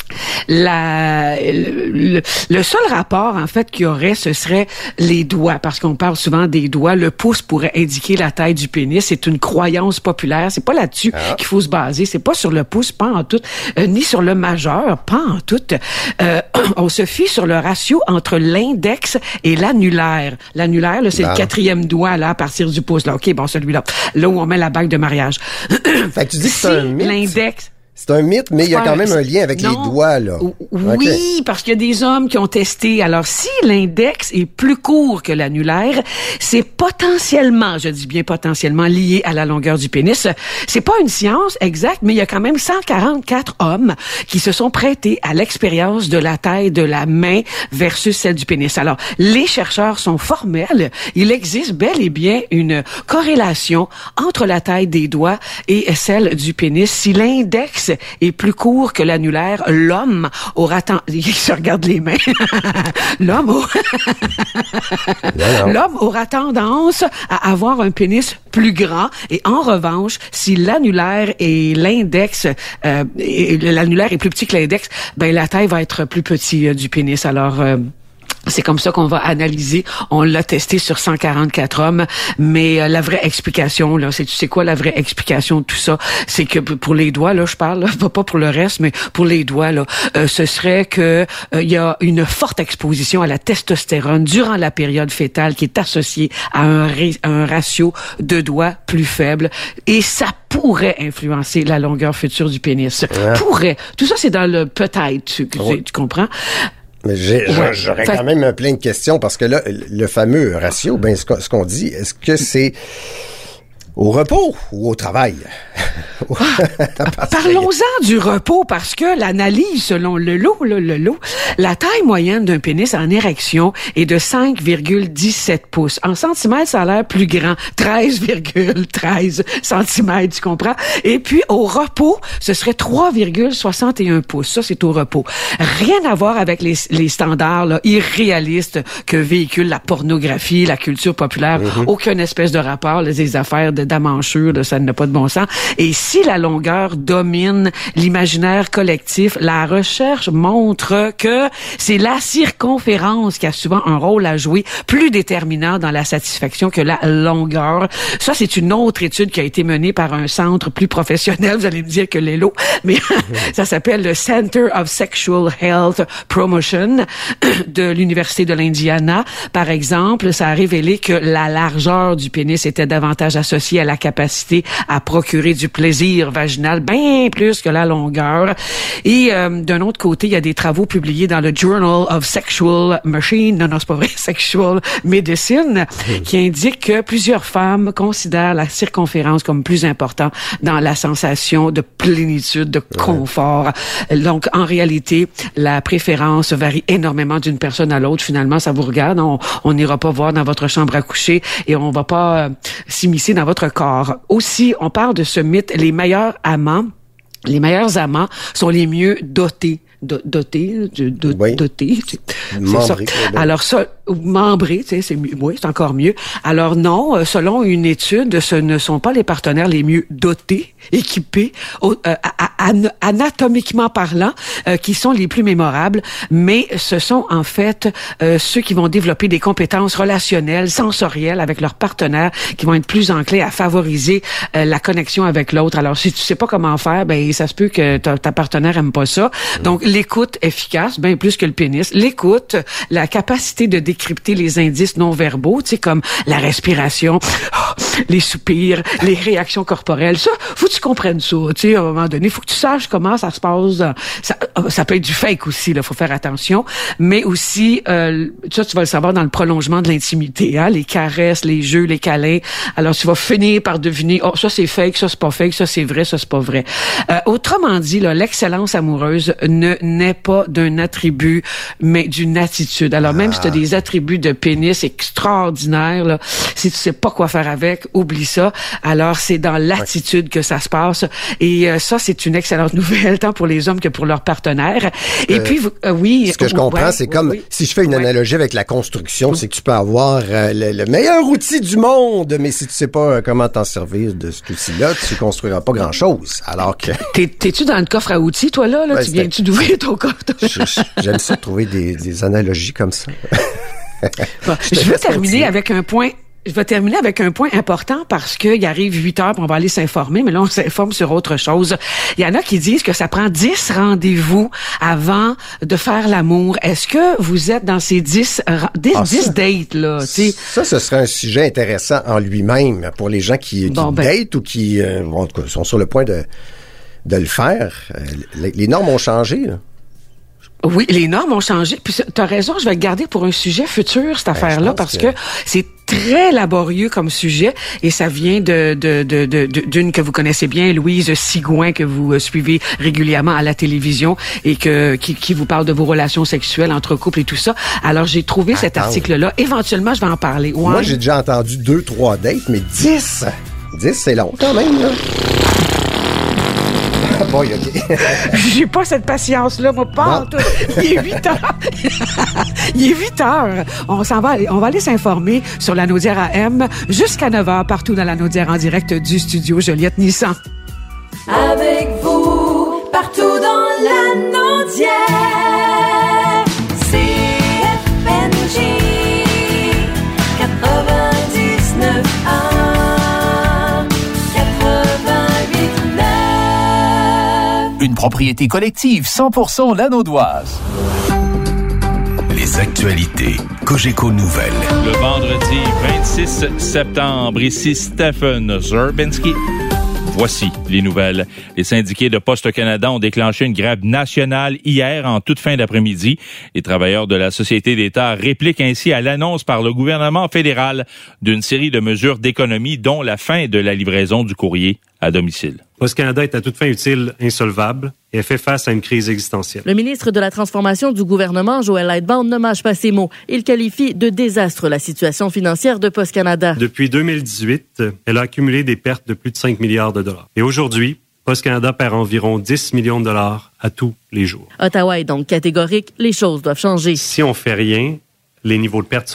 La, le, le seul rapport, en fait, qu'il y aurait, ce serait les doigts, parce qu'on parle souvent des doigts. Le pouce pourrait indiquer la taille du pénis. C'est une croyance populaire. C'est pas là-dessus ah. qu'il faut se baser. C'est pas sur le pouce, pas en tout, euh, ni sur le majeur, pas en tout. Euh, on se fie sur le ratio entre l'index et l'annulaire. L'annulaire, là, c'est ah. le quatrième doigt, là, à partir du pouce. Là, ok, bon, celui-là, là où on met la bague de mariage. Fait que tu dis que c'est un mythe. L'index. C'est un mythe, mais il y a quand même un lien avec non. les doigts, là. Oui, okay. Parce qu'il y a des hommes qui ont testé. Alors, si l'index est plus court que l'annulaire, c'est potentiellement, je dis bien potentiellement, lié à la longueur du pénis. C'est pas une science exacte, mais il y a quand même cent quarante-quatre hommes qui se sont prêtés à l'expérience de la taille de la main versus celle du pénis. Alors, les chercheurs sont formels. Il existe bel et bien une corrélation entre la taille des doigts et celle du pénis. Si l'index est plus court que l'annulaire, l'homme aura tendance... Il se regarde les mains. L'homme aura... L'homme aura tendance à avoir un pénis plus grand. Et en revanche, si l'annulaire et l'index... Euh, et l'annulaire est plus petit que l'index, ben la taille va être plus petite euh, du pénis. Alors... Euh, C'est comme ça qu'on va analyser. On l'a testé sur cent quarante-quatre hommes, mais euh, la vraie explication, là, c'est tu sais quoi la vraie explication de tout ça, c'est que pour les doigts, là, je parle, là, pas pour le reste, mais pour les doigts, là, euh, ce serait que il euh, y a une forte exposition à la testostérone durant la période fœtale qui est associée à un, ri- un ratio de doigts plus faible, et ça pourrait influencer la longueur future du pénis. Ouais. Pourrait. Tout ça, c'est dans le peut-être, tu, tu, tu comprends? Mais j'ai, ouais. j'aurais fait... quand même plein de questions parce que là, le fameux ratio, ben ce qu'on, ce qu'on dit, est-ce que c'est au repos ou au travail? Parlons-en du repos parce que l'analyse selon Lelo, le Lelo, la taille moyenne d'un pénis en érection est de cinq virgule dix-sept pouces. En centimètres, ça a l'air plus grand, treize virgule treize centimètres, tu comprends? Et puis au repos, ce serait trois virgule soixante et un pouces. Ça, c'est au repos. Rien à voir avec les, les standards là, irréalistes que véhicule la pornographie, la culture populaire. Mm-hmm. Aucune espèce de rapport, les affaires de d'amanchure, là, ça n'a pas de bon sens. Et si la longueur domine l'imaginaire collectif, la recherche montre que c'est la circonférence qui a souvent un rôle à jouer plus déterminant dans la satisfaction que la longueur. Ça, c'est une autre étude qui a été menée par un centre plus professionnel, vous allez me dire que l'élo, mais ça s'appelle le Center of Sexual Health Promotion de l'Université de l'Indiana. Par exemple, ça a révélé que la largeur du pénis était davantage associée à la capacité à procurer du plaisir vaginal, bien plus que la longueur. Et euh, d'un autre côté, il y a des travaux publiés dans le Journal of Sexual Machine, non, non, c'est pas vrai, Sexual Medicine, qui indiquent que plusieurs femmes considèrent la circonférence comme plus important dans la sensation de plénitude, de confort. Donc, en réalité, la préférence varie énormément d'une personne à l'autre. Finalement, ça vous regarde. On n'ira pas voir dans votre chambre à coucher et on va pas euh, s'immiscer dans votre corps. Aussi, on parle de ce mythe, les meilleurs amants, les meilleurs amants sont les mieux dotés. Do- doté, do- oui. doté, c'est, c'est ça. Alors ça, membré, tu sais, c'est mieux, oui, c'est encore mieux. Alors non, selon une étude, ce ne sont pas les partenaires les mieux dotés, équipés, au, euh, à, à, anatomiquement parlant, euh, qui sont les plus mémorables, mais ce sont en fait euh, ceux qui vont développer des compétences relationnelles, sensorielles avec leurs partenaires, qui vont être plus enclins à favoriser euh, la connexion avec l'autre. Alors si tu sais pas comment faire, ben ça se peut que ta, ta partenaire aime pas ça. Donc l'écoute efficace, bien plus que le pénis. L'écoute, la capacité de décrypter les indices non verbaux, tu sais, comme la respiration, oh, les soupirs, les réactions corporelles. Ça, faut que tu comprennes ça, tu sais, à un moment donné. Faut que tu saches comment ça se passe. Ça, ça peut être du fake aussi, là, faut faire attention. Mais aussi, euh, ça, tu vas le savoir dans le prolongement de l'intimité, hein, les caresses, les jeux, les câlins. Alors, tu vas finir par deviner, oh, ça c'est fake, ça c'est pas fake, ça c'est vrai, ça c'est pas vrai. Euh, autrement dit, là, l'excellence amoureuse ne n'est pas d'un attribut, mais d'une attitude. Alors, même ah. si tu as des attributs de pénis extraordinaires, là, si tu sais pas quoi faire avec, oublie ça. Alors, c'est dans l'attitude ouais. que ça se passe. Et euh, ça, c'est une excellente nouvelle, tant pour les hommes que pour leurs partenaires. Et euh, puis, euh, oui... Ce que je comprends, ouais, c'est oui, comme, oui. si je fais une ouais. analogie avec la construction, c'est que tu peux avoir euh, le, le meilleur outil du monde, mais si tu sais pas euh, comment t'en servir de cet outil-là, tu construiras pas grand-chose. Alors que... T'es, t'es-tu dans le coffre à outils, toi, là? là ouais, tu viens-tu d'ouvrir ton coffre? J'aime ça trouver des, des analogies comme ça. Bon, je veux terminer avec un point... Je vais terminer avec un point important parce qu'il arrive huit heures, puis on va aller s'informer, mais là, on s'informe sur autre chose. Il y en a qui disent que ça prend dix rendez-vous avant de faire l'amour. Est-ce que vous êtes dans ces dix, dix, ah, dix dates, là? T'sais? Ça, ce serait un sujet intéressant en lui-même pour les gens qui, qui bon, ben, datent ou qui euh, en tout cas, sont sur le point de, de le faire. Les, les normes ont changé, là. Oui, les normes ont changé. Puis t'as raison, je vais le garder pour un sujet futur, cette ben, affaire-là, parce que... que c'est très laborieux comme sujet et ça vient de, de, de, de, d'une que vous connaissez bien, Louise Sigouin, que vous suivez régulièrement à la télévision et que qui, qui vous parle de vos relations sexuelles entre couples et tout ça. Alors, j'ai trouvé Attends. cet article-là. Éventuellement, je vais en parler. Ouais. Moi, j'ai déjà entendu deux, trois dates, mais dix! Dix, c'est long quand même, là. Boy, okay. J'ai pas cette patience-là, moi, pas en tout. Il est huit heures. Il est huit heures. On s'en va aller, on va aller s'informer sur la Naudière A M jusqu'à neuf heures partout dans la Naudière en direct du studio Joliette Nissan. Avec vous, partout dans la Naudière, C F N J quatre-vingt-dix-neuf un. Une propriété collective cent pour cent lanaudoise. Les actualités Cogeco Nouvelles. Le vendredi vingt-six septembre, ici Stephen Zerbinski. Voici les nouvelles. Les syndiqués de Poste Canada ont déclenché une grève nationale hier en toute fin d'après-midi. Les travailleurs de la Société d'État répliquent ainsi à l'annonce par le gouvernement fédéral d'une série de mesures d'économie, dont la fin de la livraison du courrier à domicile. Poste Canada est à toute fin utile insolvable et fait face à une crise existentielle. Le ministre de la Transformation du gouvernement, Joël Lightbound, ne mâche pas ses mots. Il qualifie de désastre la situation financière de Poste Canada. Depuis deux mille dix-huit, elle a accumulé des pertes de plus de cinq milliards de dollars. Et aujourd'hui, Poste Canada perd environ dix millions de dollars à tous les jours. Ottawa est donc catégorique, les choses doivent changer. Si on fait rien, les niveaux de pertes sont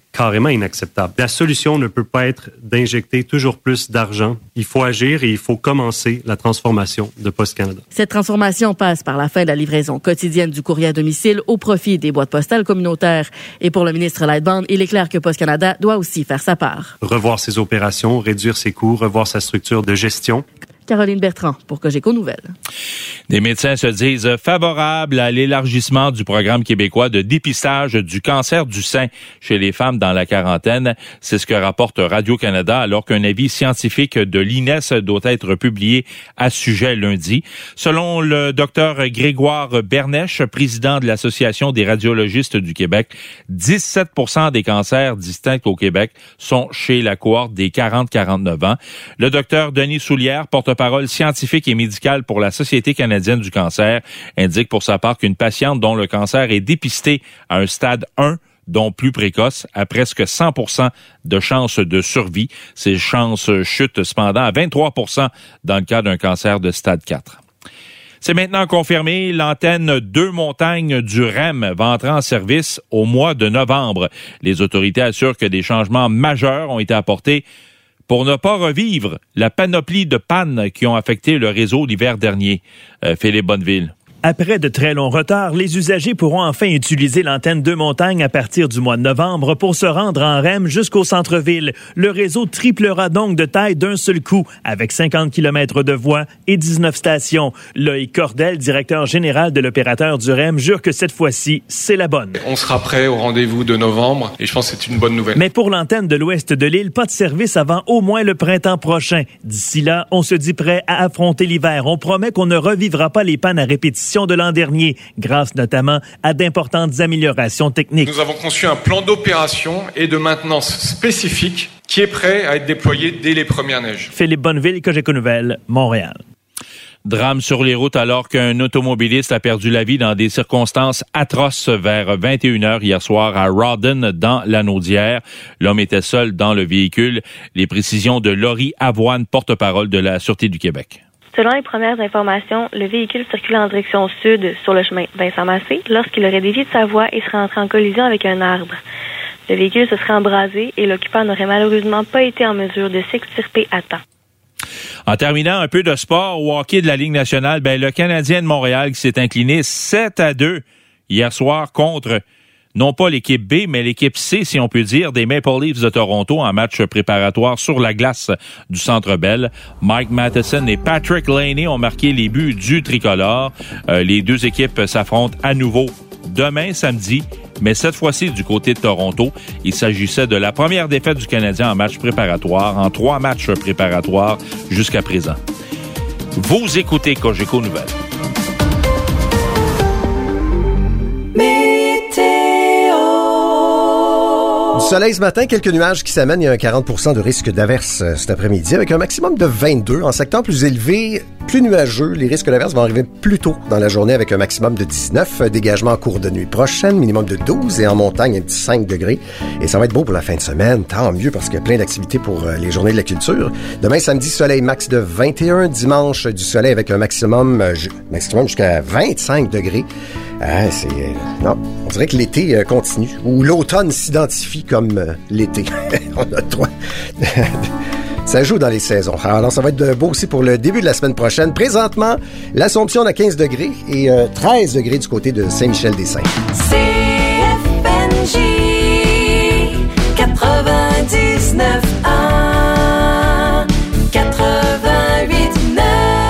carrément inacceptable. La solution ne peut pas être d'injecter toujours plus d'argent. Il faut agir et il faut commencer la transformation de Poste Canada. Cette transformation passe par la fin de la livraison quotidienne du courrier à domicile au profit des boîtes postales communautaires. Et pour le ministre Lightbound, il est clair que Poste Canada doit aussi faire sa part. Revoir ses opérations, réduire ses coûts, revoir sa structure de gestion. Caroline Bertrand pour Cogeco Nouvelles. Des médecins se disent favorables à l'élargissement du programme québécois de dépistage du cancer du sein chez les femmes dans la quarantaine. C'est ce que rapporte Radio-Canada, alors qu'un avis scientifique de l'I N E S doit être publié à ce sujet lundi. Selon le docteur Grégoire Bernèche, président de l'Association des radiologistes du Québec, dix-sept pour cent des cancers distincts au Québec sont chez la cohorte des quarante à quarante-neuf ans. Le docteur Denis Soulière, porte-parole scientifique et médicale pour la Société canadienne du cancer, indique pour sa part qu'une patiente dont le cancer est dépisté à un stade un, dont plus précoce, a presque cent pour cent de chances de survie. Ces chances chutent cependant à vingt-trois pour cent dans le cas d'un cancer de stade quatre. C'est maintenant confirmé, l'antenne deux Montagnes du R E M va entrer en service au mois de novembre. Les autorités assurent que des changements majeurs ont été apportés pour ne pas revivre la panoplie de pannes qui ont affecté le réseau l'hiver dernier. Euh, Philippe Bonneville. Après de très longs retards, les usagers pourront enfin utiliser l'antenne deux Montagnes à partir du mois de novembre pour se rendre en R E M jusqu'au centre-ville. Le réseau triplera donc de taille d'un seul coup, avec cinquante kilomètres de voies et dix-neuf stations. Loïc Cordel, directeur général de l'opérateur du R E M, jure que cette fois-ci, c'est la bonne. On sera prêt au rendez-vous de novembre et je pense que c'est une bonne nouvelle. Mais pour l'antenne de l'ouest de l'île, pas de service avant au moins le printemps prochain. D'ici là, on se dit prêt à affronter l'hiver. On promet qu'on ne revivra pas les pannes à répétition de l'an dernier, grâce notamment à d'importantes améliorations techniques. Nous avons conçu un plan d'opération et de maintenance spécifique qui est prêt à être déployé dès les premières neiges. Philippe Bonneville, Cogeco Nouvelles, Montréal. Drame sur les routes alors qu'un automobiliste a perdu la vie dans des circonstances atroces vers vingt et une heures hier soir à Rawdon, dans la Naudière. L'homme était seul dans le véhicule. Les précisions de Laurie Avoine, porte-parole de la Sûreté du Québec. Selon les premières informations, le véhicule circulait en direction sud sur le chemin Vincent-Massé lorsqu'il aurait dévié de sa voie et serait entré en collision avec un arbre. Le véhicule se serait embrasé et l'occupant n'aurait malheureusement pas été en mesure de s'extirper à temps. En terminant, un peu de sport au hockey de la Ligue nationale, ben, le Canadien de Montréal qui s'est incliné sept à deux hier soir contre non pas l'équipe B, mais l'équipe C, si on peut dire, des Maple Leafs de Toronto en match préparatoire sur la glace du Centre Bell. Mike Matheson et Patrick Laney ont marqué les buts du tricolore. Euh, les deux équipes s'affrontent à nouveau demain, samedi, mais cette fois-ci du côté de Toronto. Il s'agissait de la première défaite du Canadien en match préparatoire, en trois matchs préparatoires jusqu'à présent. Vous écoutez Cogeco Nouvelles. Du soleil ce matin, quelques nuages qui s'amènent. Il y a un quarante pour cent de risque d'averse cet après-midi avec un maximum de vingt-deux. En secteur plus élevé, plus nuageux, les risques d'averse vont arriver plus tôt dans la journée avec un maximum de dix-neuf. Dégagement en cours de nuit prochaine, minimum de douze et en montagne un petit cinq degrés. Et ça va être beau pour la fin de semaine, tant mieux parce qu'il y a plein d'activités pour les journées de la culture. Demain, samedi, soleil max de vingt et un. Dimanche, du soleil avec un maximum, euh, maximum jusqu'à vingt-cinq degrés. Ah, c'est... Euh, non, on dirait que l'été euh, continue. Ou l'automne s'identifie comme euh, l'été. On a le droit. Ça joue dans les saisons. Alors, ça va être beau aussi pour le début de la semaine prochaine. Présentement, l'Assomption a quinze degrés et euh, treize degrés du côté de Saint-Michel-des-Saints. C F N J quatre-vingt-dix-neuf un quatre-vingt-huit neuf.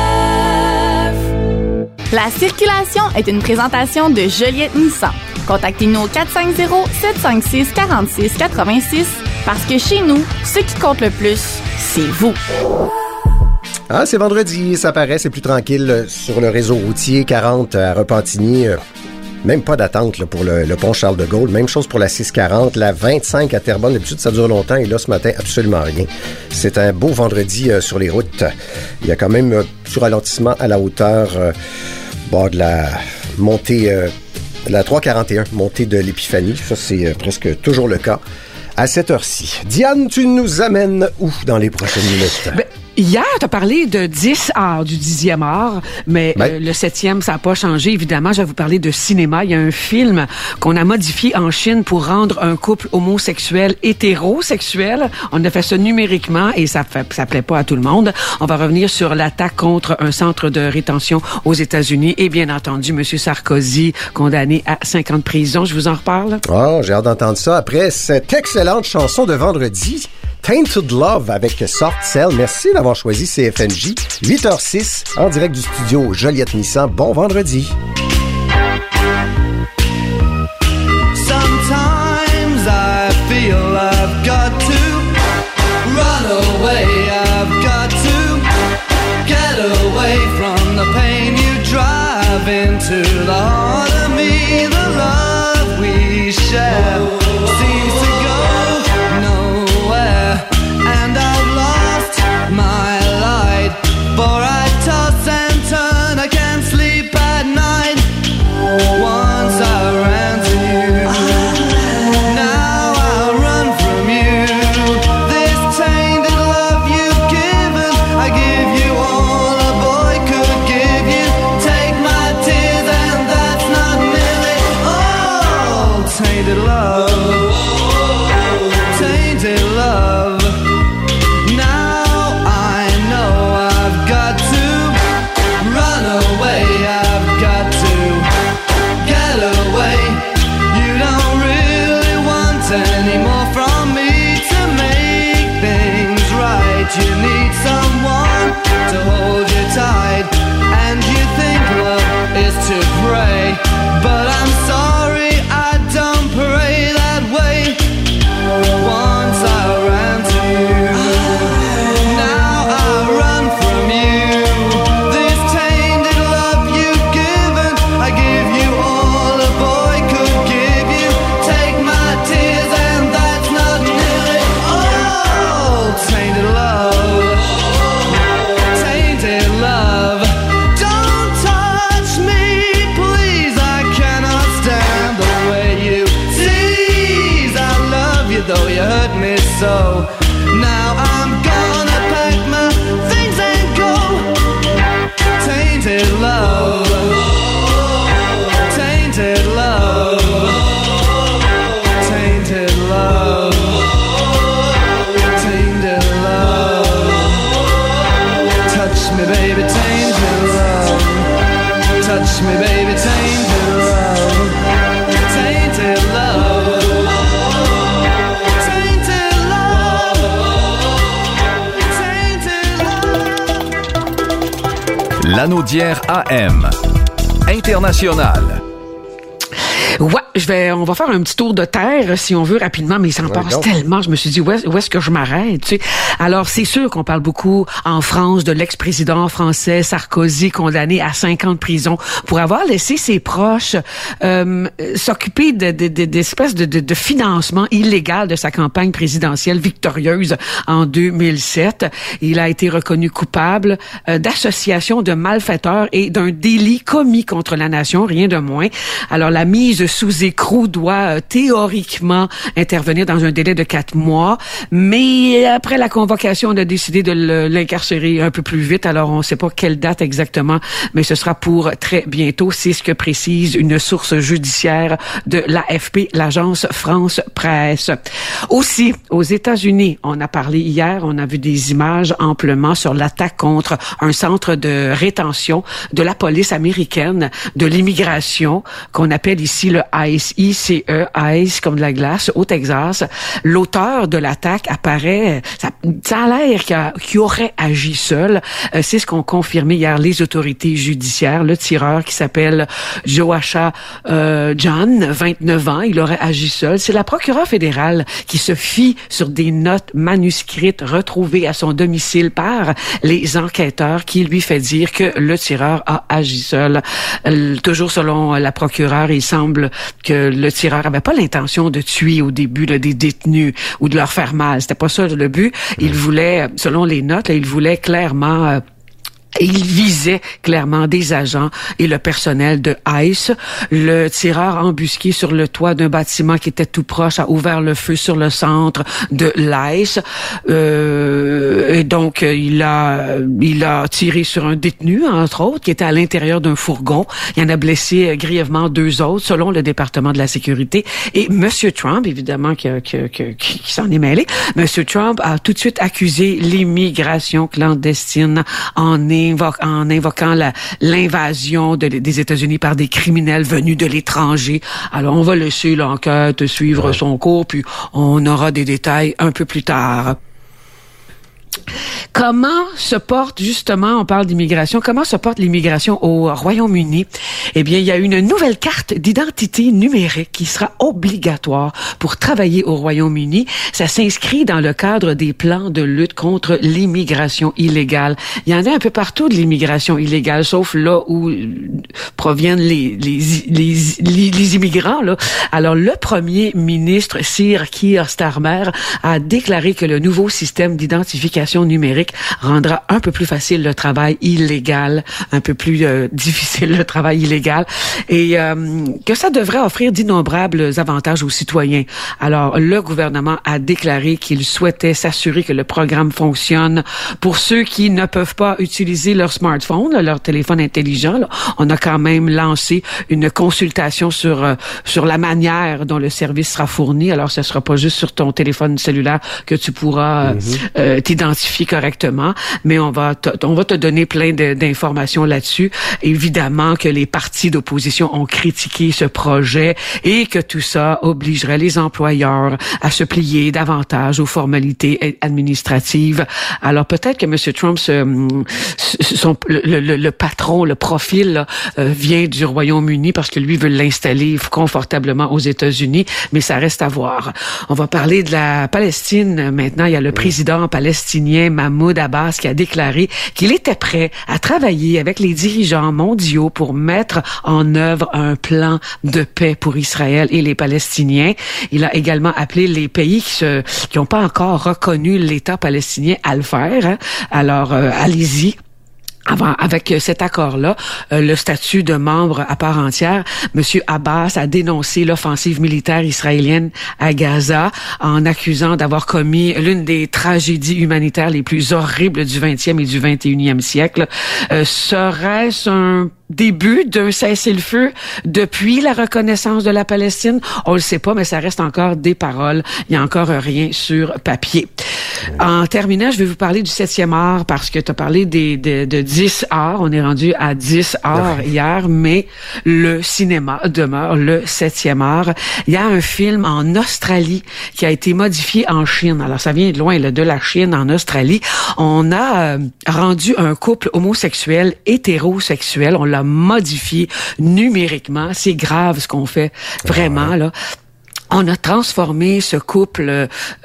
La circulation est une présentation de Joliette Nissan. Contactez-nous au quatre cinq zéro, sept cinq six, quatre six quatre six parce que chez nous, ce qui compte le plus, c'est vous. Ah, c'est vendredi, ça paraît, c'est plus tranquille sur le réseau routier quarante à Repentigny. Même pas d'attente là, pour le, le pont Charles-de-Gaulle. Même chose pour la six quarante, la vingt-cinq à Terrebonne. D'habitude, ça dure longtemps et là, ce matin, absolument rien. C'est un beau vendredi euh, sur les routes. Il y a quand même euh, du ralentissement à la hauteur euh, bon, de la montée, euh, la trois quarante et un, montée de l'Épiphanie. Ça, c'est euh, presque toujours le cas à cette heure-ci. Diane, tu nous amènes où dans les prochaines minutes? Ben, Hier, tu as parlé de dix arts, du dixième art, mais Ouais. euh, le septième, ça n'a pas changé. Évidemment, je vais vous parler de cinéma. Il y a un film qu'on a modifié en Chine pour rendre un couple homosexuel hétérosexuel. On a fait ça numériquement et ça fait, ça plaît pas à tout le monde. On va revenir sur l'attaque contre un centre de rétention aux États-Unis et bien entendu, M. Sarkozy, condamné à cinq ans de prison. Je vous en reparle. Oh, j'ai hâte d'entendre ça après cette excellente chanson de vendredi. Tainted Love avec Soft Cell. Merci d'avoir choisi C F N J. huit heures six en direct du studio Joliette Nissan. Bon vendredi. Sometimes I feel I've got to run away. I've got to get away from the pain you drive into the heart of me. The love we share seems to go nowhere, and I've lost my light. For I toss and turn, I can't sleep at night. Once I ran to you, now I run from you. This tainted love you've given, I give you all a boy could give you. Take my tears and that's not nearly all. Tainted love, tainted love. Now I know I've got to run away. I've got to get away. You don't really want any more from me to make things right. You need someone to hold you tight, and you think love is to pray, but I'm sorry, I don't pray that way. Once I ran to you, now I run from you. This tainted love you've given, I give you all a boy could give you. Take my tears and that's not nearly all. Tainted love, tainted love. Don't touch me, please, I cannot stand the way you tease. I love you though you hurt me so. Now I'm gonna pack my things and go. Tainted love, tainted love, tainted love, tainted love. Touch me, baby, tainted love. Touch me, baby, tainted love. Tainted love. Tainted love. Tainted love. Lanaudière A M. International. Ouais, je vais, on va faire un petit tour de terre, si on veut, rapidement, mais il s'en Ouais, passe donc. tellement. Je me suis dit, où est, où est-ce que je m'arrête, tu sais? Alors, c'est sûr qu'on parle beaucoup en France de l'ex-président français Sarkozy, condamné à cinq ans de prison pour avoir laissé ses proches euh, s'occuper de, de, de, d'espèces de, de, de financement illégal de sa campagne présidentielle victorieuse en deux mille sept. Il a été reconnu coupable euh, d'association de malfaiteurs et d'un délit commis contre la nation, rien de moins. Alors, la mise sous écrou doit euh, théoriquement intervenir dans un délai de quatre mois, mais après la convocation, on a décidé de le- l'incarcérer un peu plus vite. Alors, on ne sait pas quelle date exactement, mais ce sera pour très bientôt. C'est ce que précise une source judiciaire de l'A F P, l'agence France Presse. Aussi, aux États-Unis, on a parlé hier, on a vu des images amplement sur l'attaque contre un centre de rétention de la police américaine, de l'immigration, qu'on appelle ici le ICE, I C E, ICE, comme de la glace, au Texas. L'auteur de l'attaque apparaît, ça, ça a l'air qu'il, a, qu'il aurait agi seul. Euh, c'est ce qu'ont confirmé hier les autorités judiciaires. Le tireur qui s'appelle Joasha euh, John, vingt-neuf ans, il aurait agi seul. C'est la procureure fédérale qui se fie sur des notes manuscrites retrouvées à son domicile par les enquêteurs qui lui fait dire que le tireur a agi seul. Euh, toujours selon la procureure, il semble que le tireur avait pas l'intention de tuer au début là, des détenus ou de leur faire mal. C'était pas ça le but. Il voulait, selon les notes, là, il voulait clairement euh, Et il visait clairement des agents et le personnel de ICE. Le tireur embusqué sur le toit d'un bâtiment qui était tout proche a ouvert le feu sur le centre de l'ICE. Euh, et donc, il a, il a tiré sur un détenu, entre autres, qui était à l'intérieur d'un fourgon. Il en a blessé grièvement deux autres, selon le département de la sécurité. Et Monsieur Trump, évidemment, qui, qui, qui, qui s'en est mêlé, Monsieur Trump a tout de suite accusé l'immigration clandestine en en invoquant la, l'invasion de, des États-Unis par des criminels venus de l'étranger. Alors, on va laisser l'enquête suivre ouais. son cours, puis on aura des détails un peu plus tard. Comment se porte, justement, on parle d'immigration, comment se porte l'immigration au Royaume-Uni? Eh bien, il y a une nouvelle carte d'identité numérique qui sera obligatoire pour travailler au Royaume-Uni. Ça s'inscrit dans le cadre des plans de lutte contre l'immigration illégale. Il y en a un peu partout de l'immigration illégale, sauf là où proviennent les, les, les, les, les immigrants, là. Alors, le premier ministre, Sir Keir Starmer, a déclaré que le nouveau système d'identification numérique rendra un peu plus facile le travail illégal, un peu plus euh, difficile le travail illégal, et euh, que ça devrait offrir d'innombrables avantages aux citoyens. Alors, le gouvernement a déclaré qu'il souhaitait s'assurer que le programme fonctionne pour ceux qui ne peuvent pas utiliser leur smartphone, leur téléphone intelligent. Là. On a quand même lancé une consultation sur euh, sur la manière dont le service sera fourni. Alors, ce sera pas juste sur ton téléphone cellulaire que tu pourras mm-hmm. euh, t'identifier correctement, mais on va te, on va te donner plein de, d'informations là-dessus. Évidemment que les partis d'opposition ont critiqué ce projet et que tout ça obligerait les employeurs à se plier davantage aux formalités administratives. Alors peut-être que M. Trump, se, son, le, le, le patron, le profil là, euh, vient du Royaume-Uni parce que lui veut l'installer confortablement aux États-Unis, mais ça reste à voir. On va parler de la Palestine maintenant. Il y a le président palestinien Mahmoud Abbas qui a déclaré qu'il était prêt à travailler avec les dirigeants mondiaux pour mettre en œuvre un plan de paix pour Israël et les Palestiniens. Il a également appelé les pays qui se, qui n'ont pas encore reconnu l'État palestinien à le faire. Hein. Alors, euh, allez-y. Avant, avec cet accord-là, euh, le statut de membre à part entière, M. Abbas a dénoncé l'offensive militaire israélienne à Gaza en accusant d'avoir commis l'une des tragédies humanitaires les plus horribles du vingtième et du vingt et unième siècle. Euh, serait-ce un début d'un cessez-le-feu depuis la reconnaissance de la Palestine? On le sait pas, mais ça reste encore des paroles. Il y a encore rien sur papier. En terminant, je vais vous parler du septième art parce que tu as parlé des, de, de dix arts. On est rendu à dix arts ouais. hier, mais le cinéma demeure le septième art. Il y a un film en Australie qui a été modifié en Chine. Alors, ça vient de loin, là, de la Chine en Australie. On a euh, rendu un couple homosexuel hétérosexuel. On l'a modifié numériquement. C'est grave ce qu'on fait, vraiment, là. On a transformé ce couple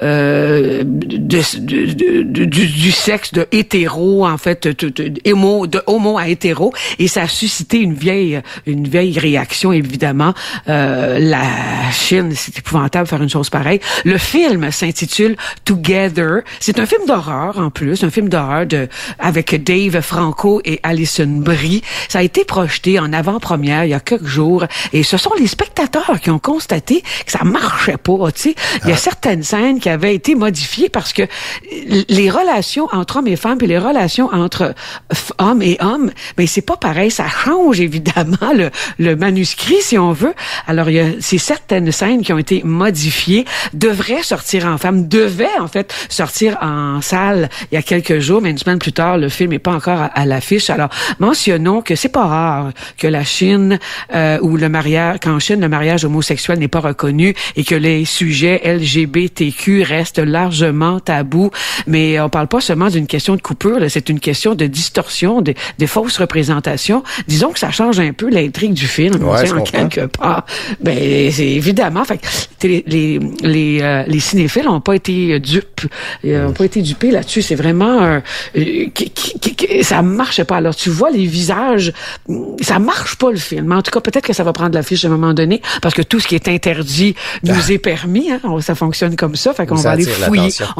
euh, de, de, de, de, du, du sexe de hétéro, en fait, de, de, de, homo, de homo à hétéro, et ça a suscité une vieille, une vieille réaction, évidemment. Euh, la Chine, c'est épouvantable de faire une chose pareille. Le film s'intitule Together. C'est un film d'horreur, en plus, un film d'horreur de avec Dave Franco et Alison Brie. Ça a été projeté en avant-première il y a quelques jours, et ce sont les spectateurs qui ont constaté que ça marchait pas, tu sais. Il y a certaines scènes qui avaient été modifiées parce que les relations entre hommes et femmes et les relations entre hommes et hommes, ben c'est pas pareil. Ça change évidemment le, le manuscrit, si on veut. Alors, il y a ces certaines scènes qui ont été modifiées, devraient sortir en femme, devaient en fait sortir en salle il y a quelques jours, mais une semaine plus tard, le film n'est pas encore à, à l'affiche. Alors, mentionnons que c'est pas rare que la Chine, euh, ou le mariage, qu'en Chine, le mariage homosexuel n'est pas reconnu et que les sujets L G B T Q restent largement tabous. Mais on parle pas seulement d'une question de coupure, là, c'est une question de distorsion, de, de fausses représentations. Disons que ça change un peu l'intrigue du film, ouais, en quelque part. Ben, c'est évidemment. Fait que les les les, euh, les cinéphiles n'ont pas été dupes, n'ont pas été dupés là-dessus. C'est vraiment euh, qui, qui, qui, ça marche pas. Alors tu vois les visages, ça marche pas le film. En tout cas, peut-être que ça va prendre l'affiche à un moment donné, parce que tout ce qui est interdit nous est permis, hein? Ça fonctionne comme ça, fait qu'on va aller fouiller, on va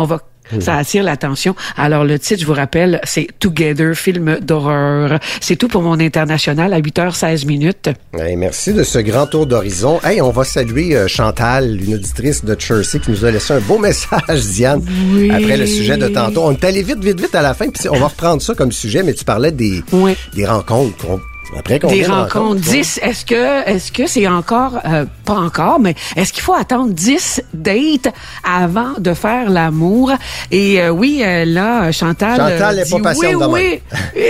Mmh. Ça attire l'attention. Alors, le titre, je vous rappelle, c'est Together, film d'horreur. C'est tout pour mon international à huit heures seize minutes. Hey, merci de ce grand tour d'horizon. Hey, on va saluer euh, Chantal, une auditrice de Chelsea, qui nous a laissé un beau message, Diane, oui. après le sujet de tantôt. On est allé vite, vite, vite à la fin, puis on va reprendre ça comme sujet, mais tu parlais des, oui. des rencontres qu'on Après des rencontres, dix, est-ce que est-ce que c'est encore, euh, pas encore, mais est-ce qu'il faut attendre dix dates avant de faire l'amour? Et euh, oui, euh, là, Chantal Chantal euh, n'est pas patiente oui, oui.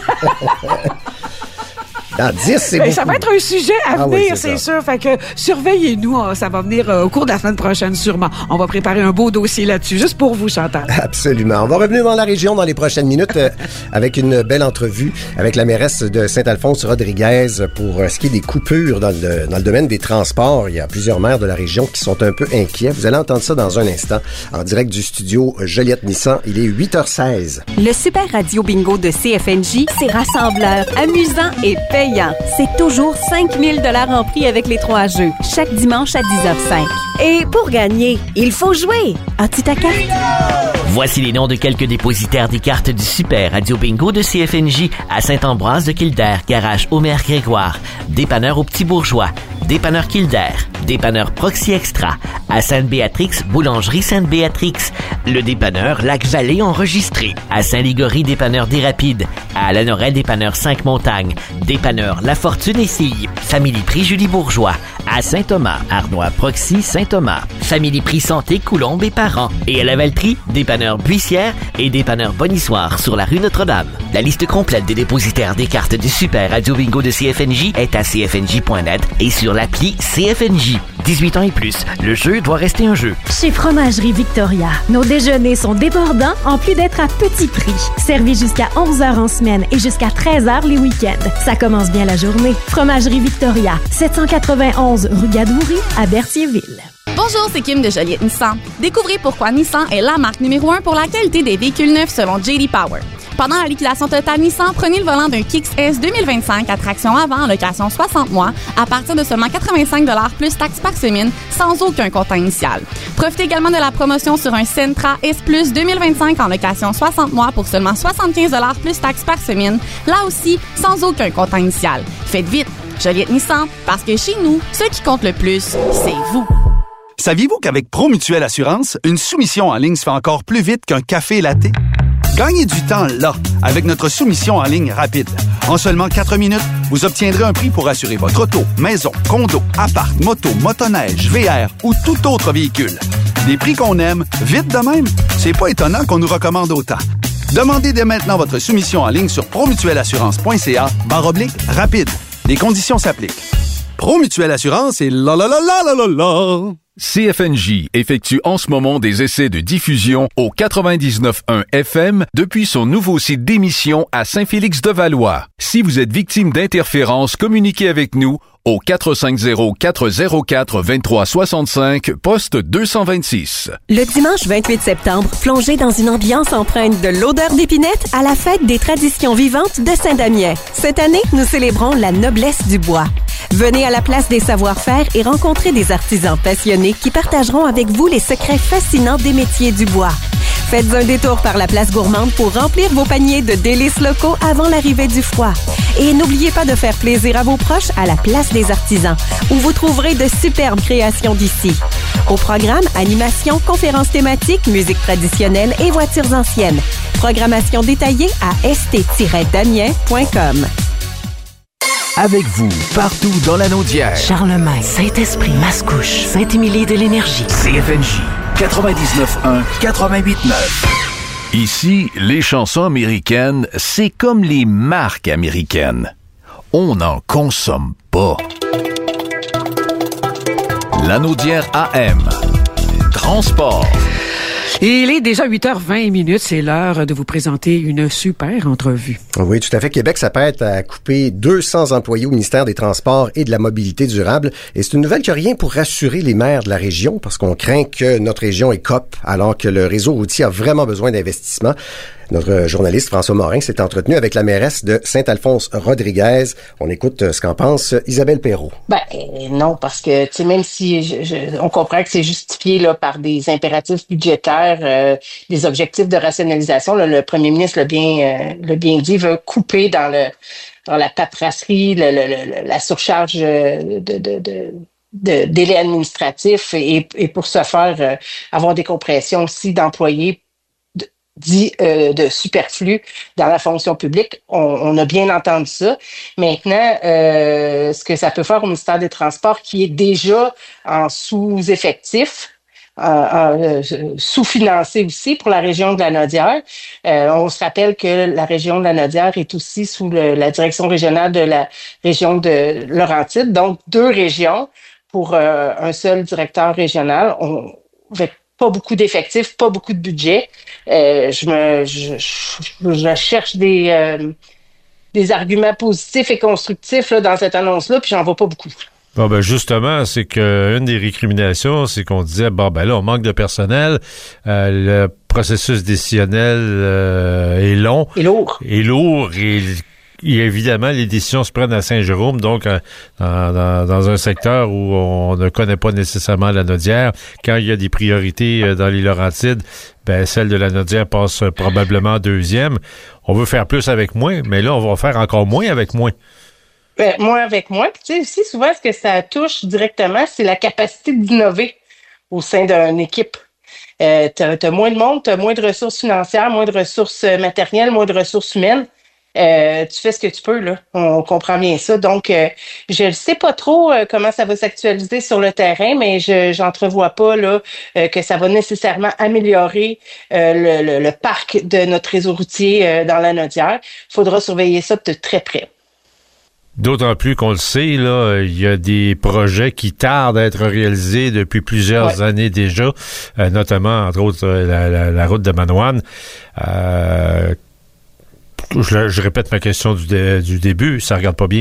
Dans dix, c'est ben, ça va être un sujet à ah venir, oui, c'est, c'est sûr. Fait que surveillez-nous, ça va venir euh, au cours de la semaine prochaine sûrement. On va préparer un beau dossier là-dessus, juste pour vous, Chantal. Absolument. On va revenir dans la région dans les prochaines minutes euh, avec une belle entrevue avec la mairesse de Saint-Alphonse Rodriguez pour euh, ce qui est des coupures dans le, dans le domaine des transports. Il y a plusieurs maires de la région qui sont un peu inquiets. Vous allez entendre ça dans un instant en direct du studio Joliette Nissan. Il est huit heures seize. Le Super Radio Bingo de C F N J, c'est rassembleur, amusant et payant. C'est toujours cinq mille dollars en prix avec les trois jeux, chaque dimanche à dix heures cinq. Et pour gagner, il faut jouer. As-tu ta carte? Voici les noms de quelques dépositaires des cartes du Super Radio Bingo de C F N J à Saint-Ambroise de Kildare, Garage Omer Grégoire, Dépanneur au Petit Bourgeois, Dépanneur Kildare, Dépanneur Proxy Extra, à Sainte-Béatrix, Boulangerie Sainte-Béatrix, le Dépanneur Lac-Vallée enregistré, à Saint-Ligory, Dépanneur des Rapides, à Lanoret, Dépanneur Cinq-Montagnes, Dépanneur La Fortune et Fille, Family Prix Julie Bourgeois, à Saint-Thomas, Arnois Proxy Saint-Thomas, Family Prix Santé Coulombe et Parents, et à la Valtrie, Dépanneur Buissière et Dépanneur Bonissoire sur la rue Notre-Dame. La liste complète des dépositaires des cartes du Super Radio Bingo de C F N J est à c f n j point net et sur l'appli C F N J. dix-huit ans et plus, le jeu doit rester un jeu. Chez Fromagerie Victoria, nos déjeuners sont débordants en plus d'être à petit prix. Servis jusqu'à onze heures en semaine et jusqu'à treize heures les week-ends. Ça commence bien la journée. Fromagerie Victoria, sept cent quatre-vingt-onze rue Gadoury à Berthierville. Bonjour, c'est Kim de Joliette Nissan. Découvrez pourquoi Nissan est la marque numéro un pour la qualité des véhicules neufs selon J D Power. Pendant la liquidation totale Nissan, prenez le volant d'un Kicks S deux mille vingt-cinq à traction avant en location soixante mois à partir de seulement quatre-vingt-cinq dollars plus taxes par semaine sans aucun comptant initial. Profitez également de la promotion sur un Sentra S Plus deux mille vingt-cinq en location soixante mois pour seulement soixante-quinze dollars plus taxes par semaine, là aussi sans aucun comptant initial. Faites vite, Joliette Nissan, parce que chez nous, ce qui compte le plus, c'est vous. Saviez-vous qu'avec ProMutuelle Assurance, une soumission en ligne se fait encore plus vite qu'un café latte? Gagnez du temps là, avec notre soumission en ligne rapide. En seulement quatre minutes, vous obtiendrez un prix pour assurer votre auto, maison, condo, appart, moto, motoneige, V R ou tout autre véhicule. Des prix qu'on aime, vite de même, c'est pas étonnant qu'on nous recommande autant. Demandez dès maintenant votre soumission en ligne sur promutuelleassurance point c a barre oblique rapide. Les conditions s'appliquent. Promutuelle Assurance et la la la la la la la. C F N J effectue en ce moment des essais de diffusion au quatre-vingt-dix-neuf point un F M depuis son nouveau site d'émission à Saint-Félix-de-Valois. Si vous êtes victime d'interférences, communiquez avec nous au quatre cinq zéro, quatre zéro quatre, deux trois six cinq, poste deux cent vingt-six. Le dimanche vingt-huit septembre, plongez dans une ambiance empreinte de l'odeur d'épinette à la fête des traditions vivantes de Saint-Damien. Cette année, nous célébrons la noblesse du bois. Venez à la place des savoir-faire et rencontrez des artisans passionnés qui partageront avec vous les secrets fascinants des métiers du bois. Faites un détour par la place gourmande pour remplir vos paniers de délices locaux avant l'arrivée du froid. Et n'oubliez pas de faire plaisir à vos proches à la place des artisans, où vous trouverez de superbes créations d'ici. Au programme, animation, conférences thématiques, musique traditionnelle et voitures anciennes. Programmation détaillée à s t tiret damien point com. Avec vous, partout dans la Naudière. Charlemagne, Saint-Esprit, Mascouche, Saint-Émilie de l'Énergie. C F N J, quatre-vingt-dix-neuf un, quatre-vingt-huit neuf. Ici, les chansons américaines, c'est comme les marques américaines. On n'en consomme pas. La Naudière A M. Transport. Et il est déjà huit heures vingt minutes, c'est l'heure de vous présenter une super entrevue. Oui, tout à fait. Québec s'apprête à couper deux cents employés au ministère des Transports et de la Mobilité durable. Et c'est une nouvelle qui n'a rien pour rassurer les maires de la région, parce qu'on craint que notre région écope, alors que le réseau routier a vraiment besoin d'investissement. Notre journaliste François Morin s'est entretenu avec la mairesse de Saint-Alphonse Rodriguez. On écoute ce qu'en pense Isabelle Perrault. Ben non, parce que tu sais, même si je, je, on comprend que c'est justifié là par des impératifs budgétaires, travers euh, des objectifs de rationalisation. Là, le premier ministre l'a bien, euh, l'a bien dit, veut couper dans le dans la paperasserie, le, le, le, la surcharge de, de, de, de délais administratifs et, et pour ce faire, euh, avoir des compressions aussi d'employés dit euh, de superflu dans la fonction publique. On, on a bien entendu ça. Maintenant, euh, ce que ça peut faire au ministère des Transports, qui est déjà en sous-effectif, euh, euh, sous-financé aussi pour la région de la Naudière. Euh, on se rappelle que la région de la Naudière est aussi sous le, la direction régionale de la région de Laurentides. Donc, deux régions pour euh, un seul directeur régional. On, avec pas beaucoup d'effectifs, pas beaucoup de budget. Euh, je me, je, je, je cherche des, euh, des arguments positifs et constructifs là, dans cette annonce-là, puis j'en vois pas beaucoup. Bon, ben justement, c'est que une des récriminations, c'est qu'on disait, bon, ben là, on manque de personnel, euh, le processus décisionnel euh, est long. Et lourd. Est lourd, et Et évidemment, les décisions se prennent à Saint-Jérôme, donc euh, dans, dans, dans un secteur où on ne connaît pas nécessairement la Naudière. Quand il y a des priorités euh, dans les Laurentides, ben celle de la Naudière passe euh, probablement deuxième. On veut faire plus avec moins, mais là, on va faire encore moins avec moins. Ben, moins avec moins. Puis tu sais, aussi, souvent, ce que ça touche directement, c'est la capacité d'innover au sein d'une équipe. Euh, t'as, t'as moins de monde, t'as moins de ressources financières, moins de ressources matérielles, moins de ressources humaines. Euh, tu fais ce que tu peux, là. On comprend bien ça. Donc, euh, je ne sais pas trop euh, comment ça va s'actualiser sur le terrain, mais je j'entrevois pas là euh, que ça va nécessairement améliorer euh, le, le, le parc de notre réseau routier euh, dans la Naudière. Il faudra surveiller ça de très près. D'autant plus qu'on le sait, là, il y a des projets qui tardent à être réalisés depuis plusieurs ouais. années déjà, euh, notamment, entre autres, la, la, la route de Manoine. Euh, Je, je répète ma question du, dé, du début, ça regarde pas bien.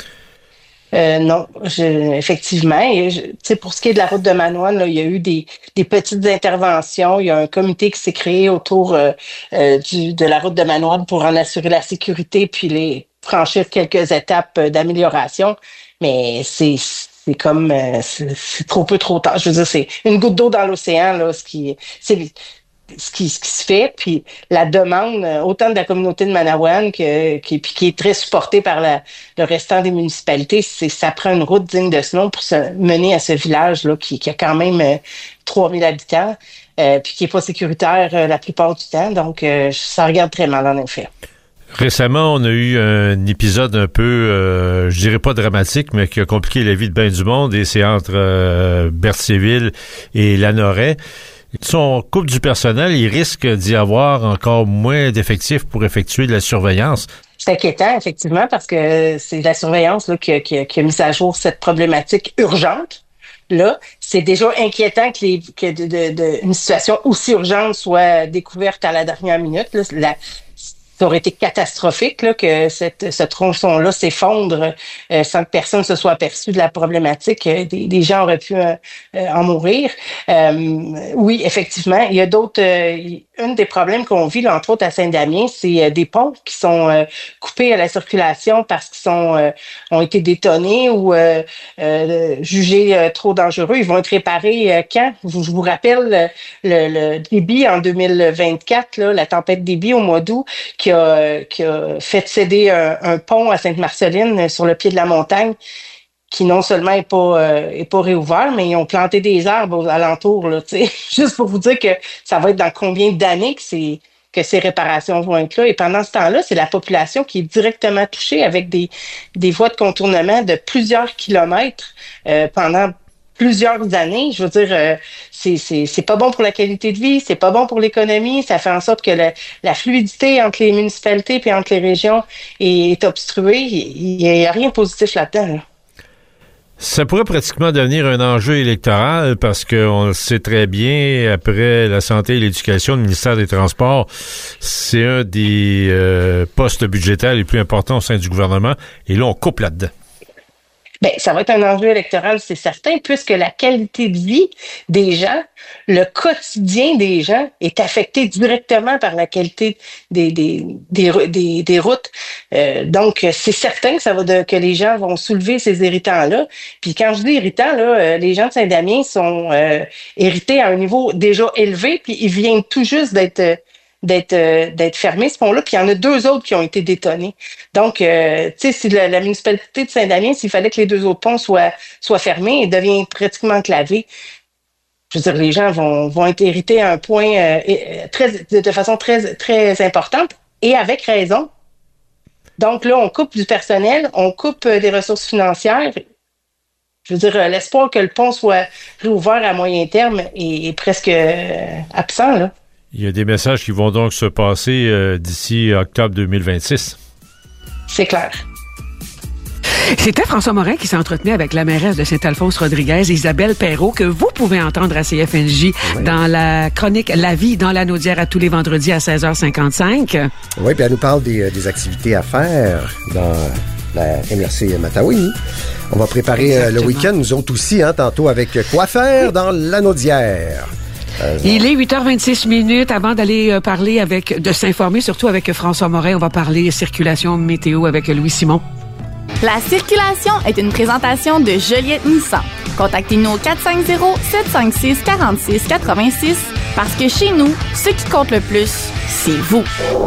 Euh, non, je, effectivement. Et je, pour ce qui est de la route de Manoine, là, il y a eu des, des petites interventions. Il y a un comité qui s'est créé autour euh, euh, du, de la route de Manoine pour en assurer la sécurité puis les franchir quelques étapes d'amélioration. Mais c'est c'est comme euh, c'est, c'est trop peu trop tard. Je veux dire, c'est une goutte d'eau dans l'océan là. Ce qui c'est Ce qui, ce qui se fait, puis la demande, autant de la communauté de Manawan que, qui, puis qui est très supportée par la, le restant des municipalités, c'est ça prend une route digne de ce nom pour se mener à ce village-là qui, qui a quand même euh, trois mille habitants, euh, puis qui est pas sécuritaire euh, la plupart du temps. Donc, euh, ça regarde très mal, en effet. Récemment, on a eu un épisode un peu, euh, je dirais pas dramatique, mais qui a compliqué la vie de bien du monde, et c'est entre euh, Berthierville et Lanoraie. Si on coupe du personnel, il risque d'y avoir encore moins d'effectifs pour effectuer de la surveillance. C'est inquiétant, effectivement, parce que c'est la surveillance là, qui, a, qui, a, qui a mis à jour cette problématique urgente. Là, c'est déjà inquiétant que, les, que de, de, de, une situation aussi urgente soit découverte à la dernière minute. Là. La, ça aurait été catastrophique là, que cette, ce tronçon-là s'effondre euh, sans que personne se soit aperçu de la problématique. Euh, des, des gens auraient pu euh, euh, en mourir. Euh, oui, effectivement, il y a d'autres... Euh, un des problèmes qu'on vit, là, entre autres à Saint-Damien, c'est euh, des ponts qui sont euh, coupés à la circulation parce qu'ils sont euh, ont été détonnés ou euh, euh, jugés euh, trop dangereux. Ils vont être réparés euh, quand? Je, je vous rappelle le, le débit en deux mille vingt-quatre, là, la tempête Débit au mois d'août, qui a, qui a fait céder un, un pont à Sainte-Marceline sur le pied de la montagne, qui non seulement est pas euh, est pas réouvert, mais ils ont planté des arbres aux alentours, là, tu sais. Juste pour vous dire que ça va être dans combien d'années que c'est que ces réparations vont être là. Et pendant ce temps-là, c'est la population qui est directement touchée avec des des voies de contournement de plusieurs kilomètres euh, pendant plusieurs années. Je veux dire, euh, c'est c'est c'est pas bon pour la qualité de vie, c'est pas bon pour l'économie. Ça fait en sorte que la, la fluidité entre les municipalités puis entre les régions est, est obstruée. Il y a rien de positif là-dedans, là. Ça pourrait pratiquement devenir un enjeu électoral parce qu'on le sait très bien, après la santé et l'éducation, le ministère des Transports, c'est un des euh, postes budgétaires les plus importants au sein du gouvernement. Et là, on coupe là-dedans. Ben, ça va être un enjeu électoral, c'est certain, puisque la qualité de vie des gens, le quotidien des gens est affecté directement par la qualité des, des, des, des, des routes. Euh, donc, c'est certain que ça va de, que les gens vont soulever ces irritants-là. Puis quand je dis irritants, là, les gens de Saint-Damien sont euh, irrités à un niveau déjà élevé, puis ils viennent tout juste d'être d'être euh, d'être fermé, ce pont-là, puis il y en a deux autres qui ont été détonnés. Donc, euh, tu sais, si la, la municipalité de Saint-Damien, s'il fallait que les deux autres ponts soient soient fermés, ils deviennent pratiquement enclavés. Je veux dire, les gens vont vont être irrités à un point euh, très de, de façon très très importante et avec raison. Donc là, on coupe du personnel, on coupe euh, des ressources financières. Je veux dire, euh, l'espoir que le pont soit réouvert à moyen terme est, est presque euh, absent, là. Il y a des messages qui vont donc se passer euh, d'ici octobre deux mille vingt-six. C'est clair. C'était François Morin qui s'entretenait avec la mairesse de Saint-Alphonse-Rodriguez, Isabelle Perrault, que vous pouvez entendre à C F N J oui. dans la chronique La vie dans la Naudière à tous les vendredis à seize heures cinquante-cinq. Oui, puis elle nous parle des, des activités à faire dans la M R C Matawini. On va préparer Exactement. le week-end, nous autres aussi, hein, tantôt avec quoi faire dans la Naudière. Euh, Il est huit heures vingt-six minutes. Avant d'aller euh, parler avec, de s'informer, surtout avec François Morin, on va parler circulation météo avec Louis Simon. La circulation est une présentation de Joliette Nissan. Contactez-nous au quatre cinq zéro, sept cinq six, quatre six quatre six parce que chez nous, ce qui compte le plus, c'est vous.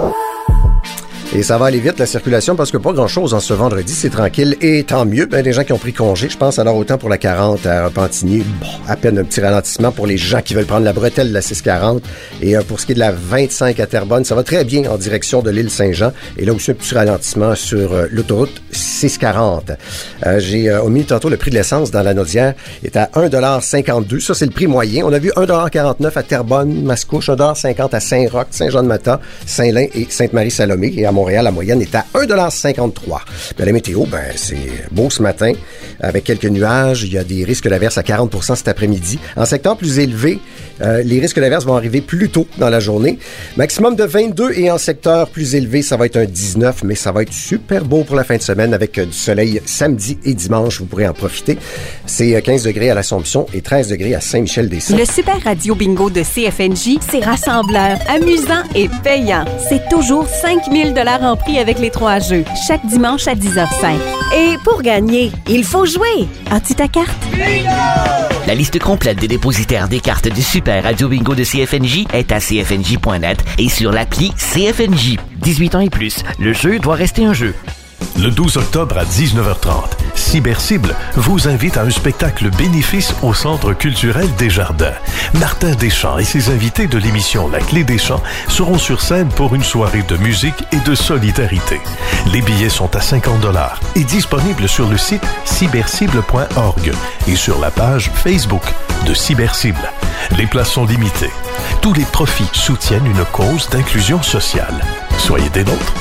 Et ça va aller vite, la circulation, parce que pas grand-chose en ce vendredi, c'est tranquille. Et tant mieux, ben, des gens qui ont pris congé, je pense, alors autant pour la quarante à Repentigny, bon, à peine un petit ralentissement pour les gens qui veulent prendre la bretelle de la six quarante. Et euh, pour ce qui est de la vingt-cinq à Terrebonne, ça va très bien en direction de l'île Saint-Jean. Et là aussi, un petit ralentissement sur euh, l'autoroute six quarante. Euh, j'ai euh, omis tantôt le prix de l'essence dans la Naudière est à un dollar cinquante-deux. Ça, c'est le prix moyen. On a vu un dollar quarante-neuf à Terrebonne, Mascouche, un dollar cinquante à Saint-Roch, Saint-Jean-de-Mata, Saint-Lin et Sainte-Marie-Salomé. Et à Montréal, la moyenne est à un dollar cinquante-trois. Puis la météo, ben, c'est beau ce matin, avec quelques nuages. Il y a des risques d'averse à quarante pour cent cet après-midi. En secteur plus élevé, euh, les risques d'averse vont arriver plus tôt dans la journée. Maximum de vingt-deux et en secteur plus élevé, ça va être un dix-neuf, mais ça va être super beau pour la fin de semaine avec euh, du soleil samedi et dimanche. Vous pourrez en profiter. C'est euh, quinze degrés à l'Assomption et treize degrés à Saint-Michel-des-Saints. Le Super Radio Bingo de C F N J, c'est rassembleur, amusant et payant. C'est toujours cinq mille dollars en prix avec les trois jeux, chaque dimanche à dix heures cinq. Et pour gagner, il faut jouer. As-tu ta carte? Bingo! La liste complète des dépositaires des cartes du Super Radio Bingo de C F N J est à c f n j point net et sur l'appli C F N J. dix-huit ans et plus, le jeu doit rester un jeu. Le douze octobre à dix-neuf heures trente, Cybercible vous invite à un spectacle bénéfice au Centre culturel Desjardins. Martin Deschamps et ses invités de l'émission La Clé des Champs seront sur scène pour une soirée de musique et de solidarité. Les billets sont à cinquante dollars et disponibles sur le site cybercible point org et sur la page Facebook de Cybercible. Les places sont limitées. Tous les profits soutiennent une cause d'inclusion sociale. Soyez des nôtres.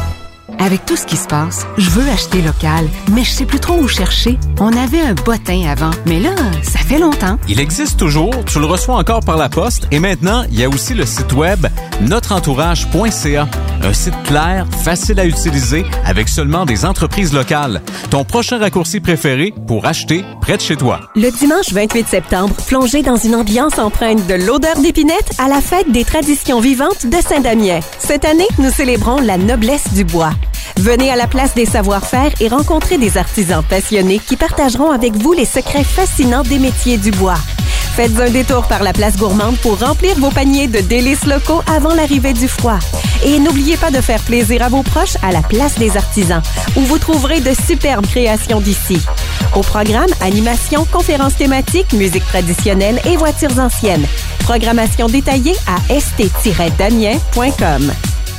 Avec tout ce qui se passe, je veux acheter local, mais je sais plus trop où chercher. On avait un bottin avant, mais là, ça fait longtemps. Il existe toujours, tu le reçois encore par la poste, et maintenant, il y a aussi le site web notre entourage point c a. Un site clair, facile à utiliser, avec seulement des entreprises locales. Ton prochain raccourci préféré pour acheter près de chez toi. Le dimanche vingt-huit septembre, plongez dans une ambiance empreinte de l'odeur d'épinette à la fête des traditions vivantes de Saint-Damien. Cette année, nous célébrons la noblesse du bois. Venez à la place des savoir-faire et rencontrez des artisans passionnés qui partageront avec vous les secrets fascinants des métiers du bois. Faites un détour par la place gourmande pour remplir vos paniers de délices locaux avant l'arrivée du froid. Et n'oubliez pas de faire plaisir à vos proches à la place des artisans, où vous trouverez de superbes créations d'ici. Au programme, animation, conférences thématiques, musique traditionnelle et voitures anciennes. Programmation détaillée à s t tiret damien point com.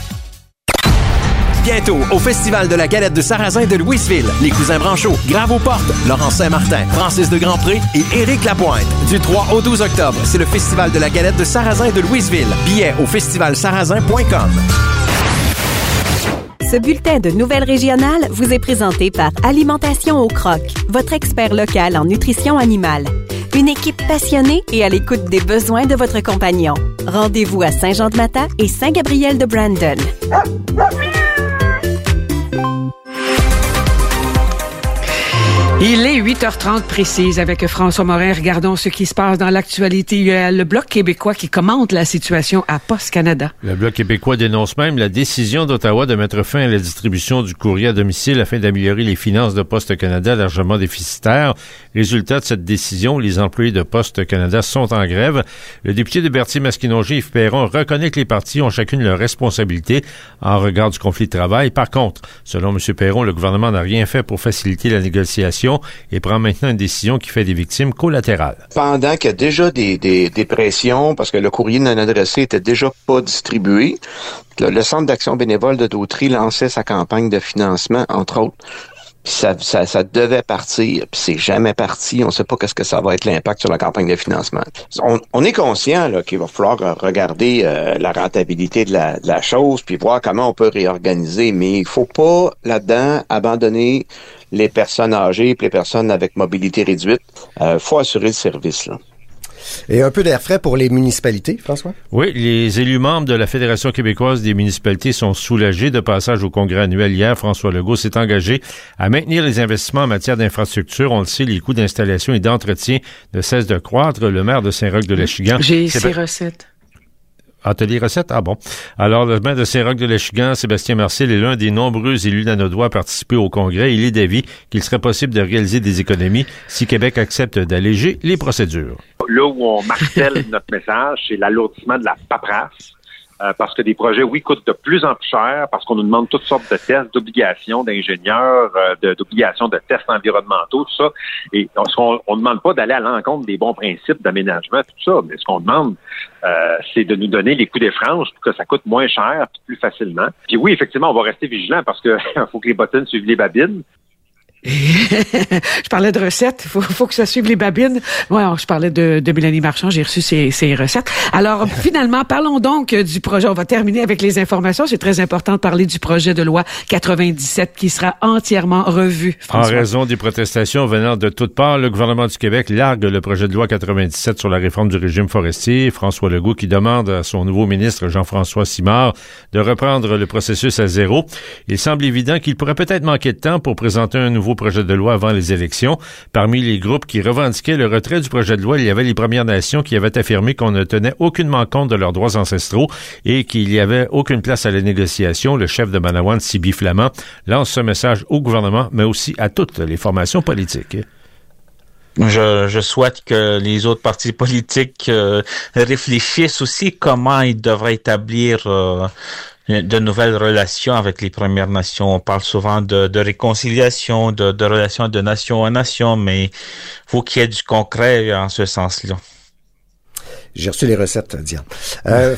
Bientôt, au Festival de la Galette de Sarrazin de Louisville, les cousins Branchot, Grave aux portes, Laurent Saint-Martin, Francis de Grandpré et Éric Lapointe. Du trois au douze octobre, c'est le Festival de la Galette de Sarrazin de Louisville. Billets au festival sarrazin point com. Ce bulletin de nouvelles régionales vous est présenté par Alimentation au Croc, votre expert local en nutrition animale. Une équipe passionnée et à l'écoute des besoins de votre compagnon. Rendez-vous à Saint-Jean-de-Mata et Saint-Gabriel-de-Brandon. Il est huit heures trente précise avec François Morin. Regardons ce qui se passe dans l'actualité. Il y a le Bloc québécois qui commente la situation à Poste Canada. Le Bloc québécois dénonce même la décision d'Ottawa de mettre fin à la distribution du courrier à domicile afin d'améliorer les finances de Poste Canada largement déficitaires. Résultat de cette décision, les employés de Poste Canada sont en grève. Le député de Berthier-Masquinongé, Yves Perron, reconnaît que les partis ont chacune leur responsabilité en regard du conflit de travail. Par contre, selon M. Perron, le gouvernement n'a rien fait pour faciliter la négociation et prend maintenant une décision qui fait des victimes collatérales. Pendant qu'il y a déjà des, des, des pressions, parce que le courrier non adressé était déjà pas distribué, le, le Centre d'action bénévole de Dautry lançait sa campagne de financement, entre autres. Puis ça, ça, ça devait partir, puis c'est jamais parti. On sait pas qu'est-ce que ça va être l'impact sur la campagne de financement. On, on est conscient là, qu'il va falloir regarder euh, la rentabilité de la, de la chose, puis voir comment on peut réorganiser. Mais il faut pas là-dedans abandonner les personnes âgées et les personnes avec mobilité réduite. Il euh, faut assurer le service, là. Et un peu d'air frais pour les municipalités, François? Oui, les élus membres de la Fédération québécoise des municipalités sont soulagés. De passage au congrès annuel hier, François Legault s'est engagé à maintenir les investissements en matière d'infrastructure. On le sait, les coûts d'installation et d'entretien ne cessent de croître. Le maire de Saint-Roch-de-L'Achigan... J'ai ses recettes. Atelier recettes? Ah bon. Alors, le maire de Saint-Roch-de-L'Achigan, Sébastien Marcel, est l'un des nombreux élus lanodois à participer au congrès. Il est d'avis qu'il serait possible de réaliser des économies si Québec accepte d'alléger les procédures. Là où on martèle notre message, c'est l'alourdissement de la paperasse. Euh, parce que des projets, oui, coûtent de plus en plus cher, parce qu'on nous demande toutes sortes de tests, d'obligations d'ingénieurs, euh, de, d'obligations de tests environnementaux, tout ça. Et ce qu'on on demande pas d'aller à l'encontre des bons principes d'aménagement, tout ça, mais ce qu'on demande, euh, c'est de nous donner les coûts des franges pour que ça coûte moins cher, puis plus facilement. Puis oui, effectivement, on va rester vigilant parce que faut que les bottines suivent les babines. Je parlais de recettes. Faut, faut que ça suive les babines. Ouais, je parlais de, de Mélanie Marchand. J'ai reçu ses, ses recettes. Alors, finalement, parlons donc du projet. On va terminer avec les informations. C'est très important de parler du projet de loi quatre-vingt-dix-sept qui sera entièrement revu. François. En raison des protestations venant de toutes parts, le gouvernement du Québec largue le projet de loi quatre-vingt-dix-sept sur la réforme du régime forestier. François Legault qui demande à son nouveau ministre Jean-François Simard de reprendre le processus à zéro. Il semble évident qu'il pourrait peut-être manquer de temps pour présenter un nouveau projet de loi avant les élections. Parmi les groupes qui revendiquaient le retrait du projet de loi, il y avait les Premières Nations qui avaient affirmé qu'on ne tenait aucunement compte de leurs droits ancestraux et qu'il n'y avait aucune place à la négociation. Le chef de Manawan, Sibi Flamand, lance ce message au gouvernement, mais aussi à toutes les formations politiques. Je, je souhaite que les autres partis politiques euh, réfléchissent aussi comment ils devraient établir euh, de nouvelles relations avec les Premières Nations. On parle souvent de, de réconciliation, de, de relations de nation à nation, mais il faut qu'il y ait du concret en ce sens-là. J'ai reçu les recettes, Diane. Euh...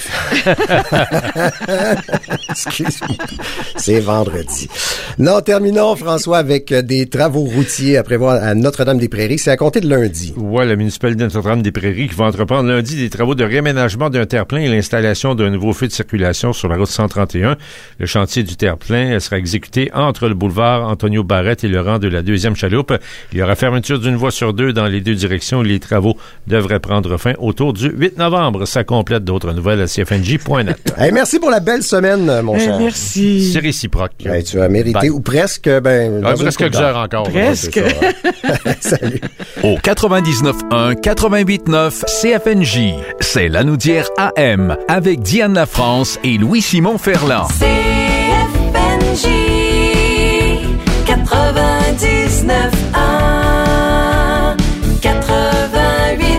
Excuse-moi. C'est vendredi. Non, terminons, François, avec des travaux routiers à prévoir à Notre-Dame-des-Prairies. C'est à compter de lundi. Ouais, la municipalité de Notre-Dame-des-Prairies qui va entreprendre lundi des travaux de réaménagement d'un terre-plein et l'installation d'un nouveau feu de circulation sur la route cent trente et un. Le chantier du terre-plein sera exécuté entre le boulevard Antonio Barrette et le rang de la deuxième chaloupe. Il y aura fermeture d'une voie sur deux dans les deux directions. Les travaux devraient prendre fin autour du huit novembre. Ça complète d'autres nouvelles à C F N J point net. Hey, merci pour la belle semaine, mon hey, cher. Merci. C'est réciproque. Hey, tu as mérité, Bye. ou presque, ben... Ah, presque que j'heure encore. Presque. Ouais, Salut. Au quatre-vingt-dix-neuf un, quatre-vingt-huit neuf C F N J, c'est l'Anaudière A M avec Diane Lafrance et Louis-Simon Ferland. C F N J quatre-vingt-dix-neuf un, quatre-vingt-huit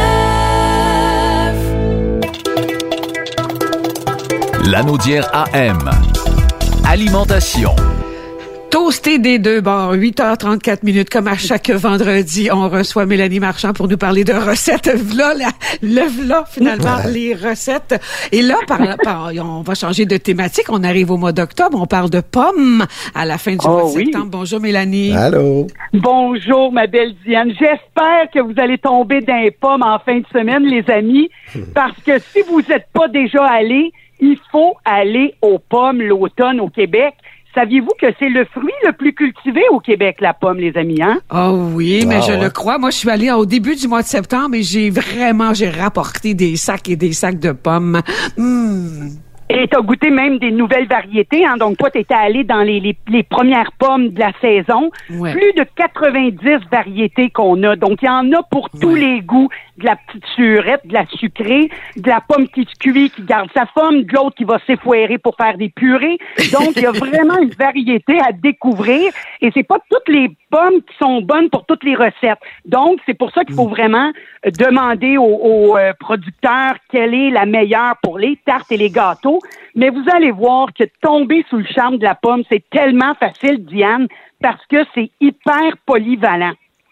neuf. L'Anaudière A M. Alimentation. Toasté des deux bords, huit heures trente-quatre minutes, comme à chaque vendredi, on reçoit Mélanie Marchand pour nous parler de recettes. V'là, la, le v'là, finalement, les recettes. Et là, par, par, on va changer de thématique. On arrive au mois d'octobre. On parle de pommes à la fin du oh, mois de oui. septembre. Bonjour, Mélanie. Allô. Bonjour, ma belle Diane. J'espère que vous allez tomber dans les pommes en fin de semaine, les amis, parce que si vous n'êtes pas déjà allés, il faut aller aux pommes l'automne au Québec. Saviez-vous que c'est le fruit le plus cultivé au Québec, la pomme, les amis, hein? Oh oui, mais ah, je ouais. le crois. Moi, je suis allée au début du mois de septembre et j'ai vraiment, j'ai rapporté des sacs et des sacs de pommes. Mmh. Et tu as goûté même des nouvelles variétés. Hein? Donc, toi, tu étais allé dans les, les, les premières pommes de la saison. Ouais. Plus de quatre-vingt-dix variétés qu'on a. Donc, il y en a pour ouais. tous les goûts. De la petite surette, de la sucrée, de la pomme qui se cuit, qui garde sa forme, de l'autre qui va s'effoirer pour faire des purées. Donc, il y a vraiment une variété à découvrir. Et c'est pas toutes les pommes qui sont bonnes pour toutes les recettes. Donc, c'est pour ça qu'il faut vraiment demander aux, aux euh, producteurs quelle est la meilleure pour les tartes et les gâteaux. Mais vous allez voir que tomber sous le charme de la pomme, c'est tellement facile, Diane, parce que c'est hyper polyvalent.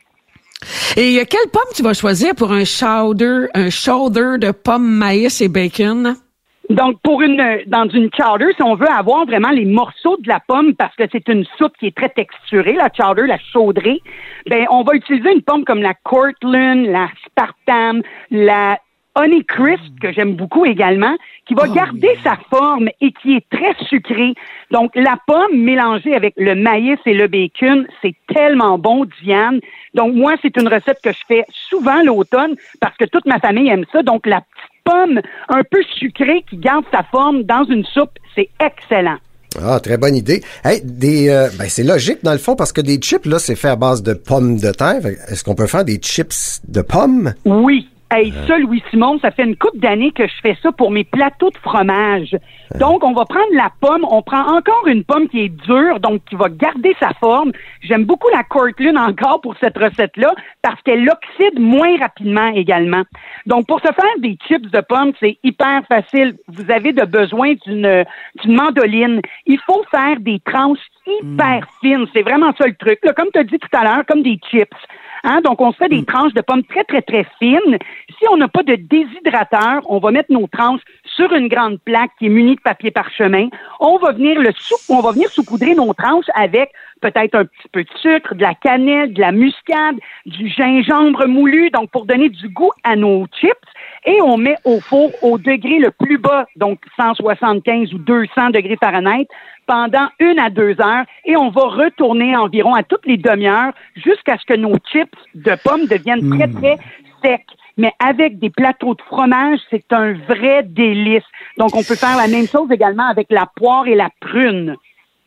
Et euh, quelle pomme tu vas choisir pour un chowder, un chowder de pommes, maïs et bacon? Donc, pour une, dans une chowder, si on veut avoir vraiment les morceaux de la pomme, parce que c'est une soupe qui est très texturée, la chowder, la chaudrée, ben, on va utiliser une pomme comme la Cortland, la Spartam, la Honeycrisp, que j'aime beaucoup également, qui va oh, garder oui. sa forme et qui est très sucrée. Donc, la pomme mélangée avec le maïs et le bacon, c'est tellement bon, Diane. Donc, moi, c'est une recette que je fais souvent l'automne parce que toute ma famille aime ça. Donc, la petite pomme un peu sucrée qui garde sa forme dans une soupe, c'est excellent. Ah, très bonne idée. Hey, des, euh, ben, c'est logique dans le fond parce que des chips, là, c'est fait à base de pommes de terre. Est-ce qu'on peut faire des chips de pommes? Oui. Hey, ça, Louis-Simon, ça fait une couple d'années que je fais ça pour mes plateaux de fromage. Donc, on va prendre la pomme, on prend encore une pomme qui est dure, donc qui va garder sa forme. J'aime beaucoup la Cortland encore pour cette recette-là, parce qu'elle oxyde moins rapidement également. Donc, pour se faire des chips de pommes, c'est hyper facile. Vous avez de besoin d'une, d'une mandoline. Il faut faire des tranches hyper mmh. fines. C'est vraiment ça le truc. Là, comme tu as dit tout à l'heure, comme des chips. Hein? Donc, on se fait des mmh. tranches de pommes très, très, très fines. Si on n'a pas de déshydrateur, on va mettre nos tranches sur une grande plaque qui est munie de papier parchemin. On va venir le sou- on va venir saupoudrer nos tranches avec peut-être un petit peu de sucre, de la cannelle, de la muscade, du gingembre moulu, donc pour donner du goût à nos chips. Et on met au four au degré le plus bas, donc cent soixante-quinze ou deux cents degrés Fahrenheit, pendant une à deux heures. Et on va retourner environ à toutes les demi-heures jusqu'à ce que nos chips de pommes deviennent très, très secs. Mais avec des plateaux de fromage, c'est un vrai délice. Donc, on peut faire la même chose également avec la poire et la prune.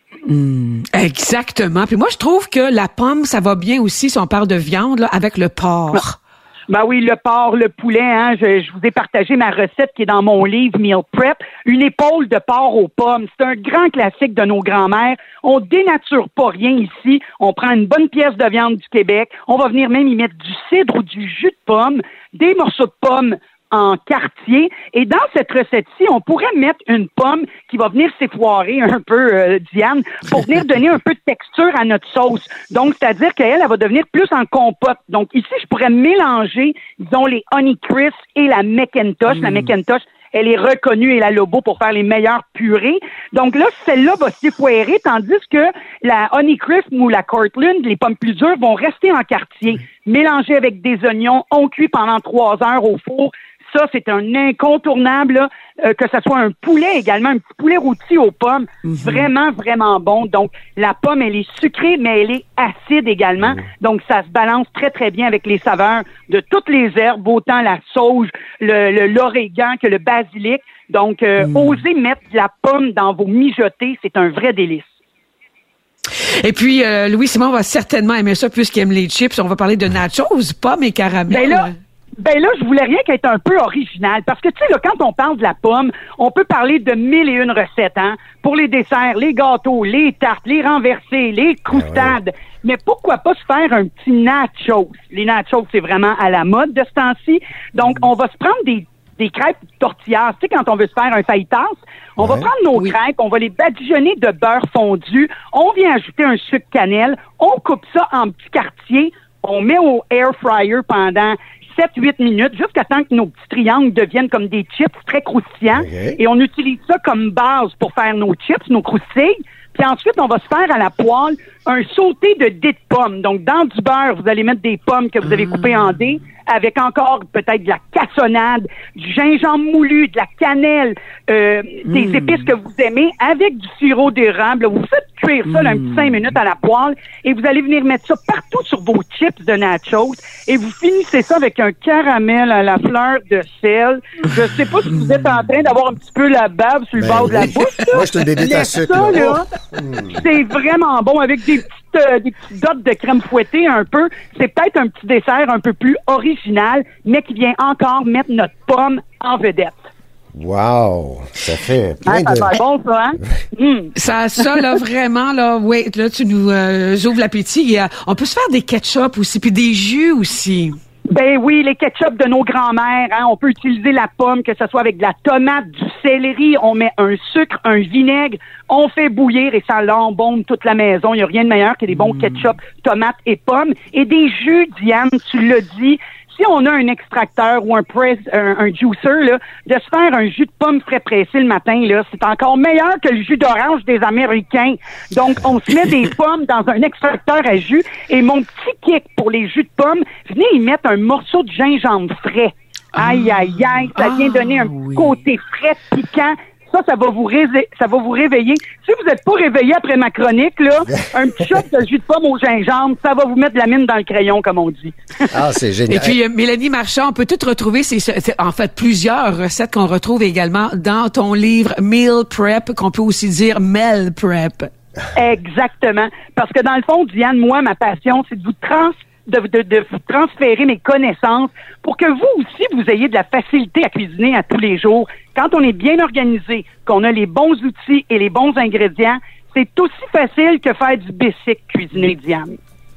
Mmh, exactement. Puis moi, je trouve que la pomme, ça va bien aussi, si on parle de viande, là, avec le porc. Ben oui, le porc, le poulet, hein, je, je vous ai partagé ma recette qui est dans mon livre Meal Prep. Une épaule de porc aux pommes. C'est un grand classique de nos grands-mères. On dénature pas rien ici. On prend une bonne pièce de viande du Québec. On va venir même y mettre du cidre ou du jus de pomme, des morceaux de pommes en quartier. Et dans cette recette-ci, on pourrait mettre une pomme qui va venir s'effoirer un peu, euh, Diane, pour venir donner un peu de texture à notre sauce. Donc, c'est-à-dire qu'elle, elle va devenir plus en compote. Donc, ici, je pourrais mélanger, disons, les Honeycrisp et la McIntosh. Mmh. La McIntosh, elle est reconnue et la Lobo pour faire les meilleures purées. Donc là, celle-là va s'effoirer, tandis que la Honeycrisp ou la Cortland, les pommes plus dures, vont rester en quartier. Mélangées avec des oignons, on cuit pendant trois heures au four. Ça, c'est un incontournable, là, euh, que ce soit un poulet également, un petit poulet rôti aux pommes. Mm-hmm. Vraiment, vraiment bon. Donc, la pomme, elle est sucrée, mais elle est acide également. Mm-hmm. Donc, ça se balance très, très bien avec les saveurs de toutes les herbes, autant la sauge, le, le, l'origan que le basilic. Donc, euh, mm-hmm. osez mettre de la pomme dans vos mijotés, c'est un vrai délice. Et puis, euh, Louis-Simon va certainement aimer ça puisqu'il aime les chips. On va parler de nachos, pommes et caramel. Ben là, Ben là, je voulais rien qu'être un peu original, parce que tu sais, là, quand on parle de la pomme, on peut parler de mille et une recettes, hein, pour les desserts, les gâteaux, les tartes, les renversés, les croustades. Ah ouais. Mais pourquoi pas se faire un petit nachos? Les nachos, c'est vraiment à la mode de ce temps-ci. Donc, on va se prendre des des crêpes tortillas. Tu sais, quand on veut se faire un fajitas, on ouais. va prendre nos oui. crêpes, on va les badigeonner de beurre fondu, on vient ajouter un sucre cannelle, on coupe ça en petits quartiers, on met au air fryer pendant sept huit minutes, jusqu'à temps que nos petits triangles deviennent comme des chips très croustillants. Okay. Et on utilise ça comme base pour faire nos chips, nos croustilles. Puis ensuite, on va se faire à la poêle un sauté de dés de pommes. Donc, dans du beurre, vous allez mettre des pommes que vous avez coupées en dés, avec encore peut-être de la cassonade, du gingembre moulu, de la cannelle, euh, des Mm. épices que vous aimez, avec du sirop d'érable. Là, vous faites cuire ça là, un petit cinq minutes à la poêle et vous allez venir mettre ça partout sur vos chips de nachos et vous finissez ça avec un caramel à la fleur de sel. Je sais pas si vous êtes en train d'avoir un petit peu la bave sur le Ben bord de la oui. bouche. là. Moi, je suis une bébête à Mais sucre, ça, là. là, c'est vraiment bon avec des petites, euh, des petites dots de crème fouettée un peu. C'est peut-être un petit dessert un peu plus original, mais qui vient encore mettre notre pomme en vedette. Wow! Ça fait plein Hein, ça de... va être bon, ça, hein? Mm. Ça, ça, là, vraiment, là, oui, là, tu nous euh, ouvres l'appétit. Il y a- on peut se faire des ketchup aussi, puis des jus aussi. Ben oui, les ketchup de nos grands-mères, hein, on peut utiliser la pomme, que ce soit avec de la tomate, du céleri, on met un sucre, un vinaigre, on fait bouillir et ça l'embaume toute la maison. Il n'y a rien de meilleur que des bons ketchup, tomates et pommes. Et des jus, Diane, tu l'as dit. Si on a un extracteur ou un press, un, un juicer, là, de se faire un jus de pomme frais pressé le matin, là, c'est encore meilleur que le jus d'orange des Américains. Donc, on se met des pommes dans un extracteur à jus. Et mon petit kick pour les jus de pommes, venez y mettre un morceau de gingembre frais. Aïe, aïe, aïe, ça vient donner un petit côté frais, piquant. Ça, ça va vous réveiller. Ça va vous réveiller. Si vous n'êtes pas réveillé après ma chronique, là, un petit shot de jus de pomme au gingembre, ça va vous mettre la mine dans le crayon, comme on dit. Ah, c'est génial. Et puis, euh, Mélanie Marchand, on peut tout retrouver, ces, c'est en fait plusieurs recettes qu'on retrouve également dans ton livre Meal Prep, qu'on peut aussi dire Mel Prep. Exactement. Parce que dans le fond, Diane, moi, ma passion, c'est de vous trans de, de, de vous transférer mes connaissances pour que vous aussi, vous ayez de la facilité à cuisiner à tous les jours. Quand on est bien organisé, qu'on a les bons outils et les bons ingrédients, c'est aussi facile que faire du basic cuisiner, Diane.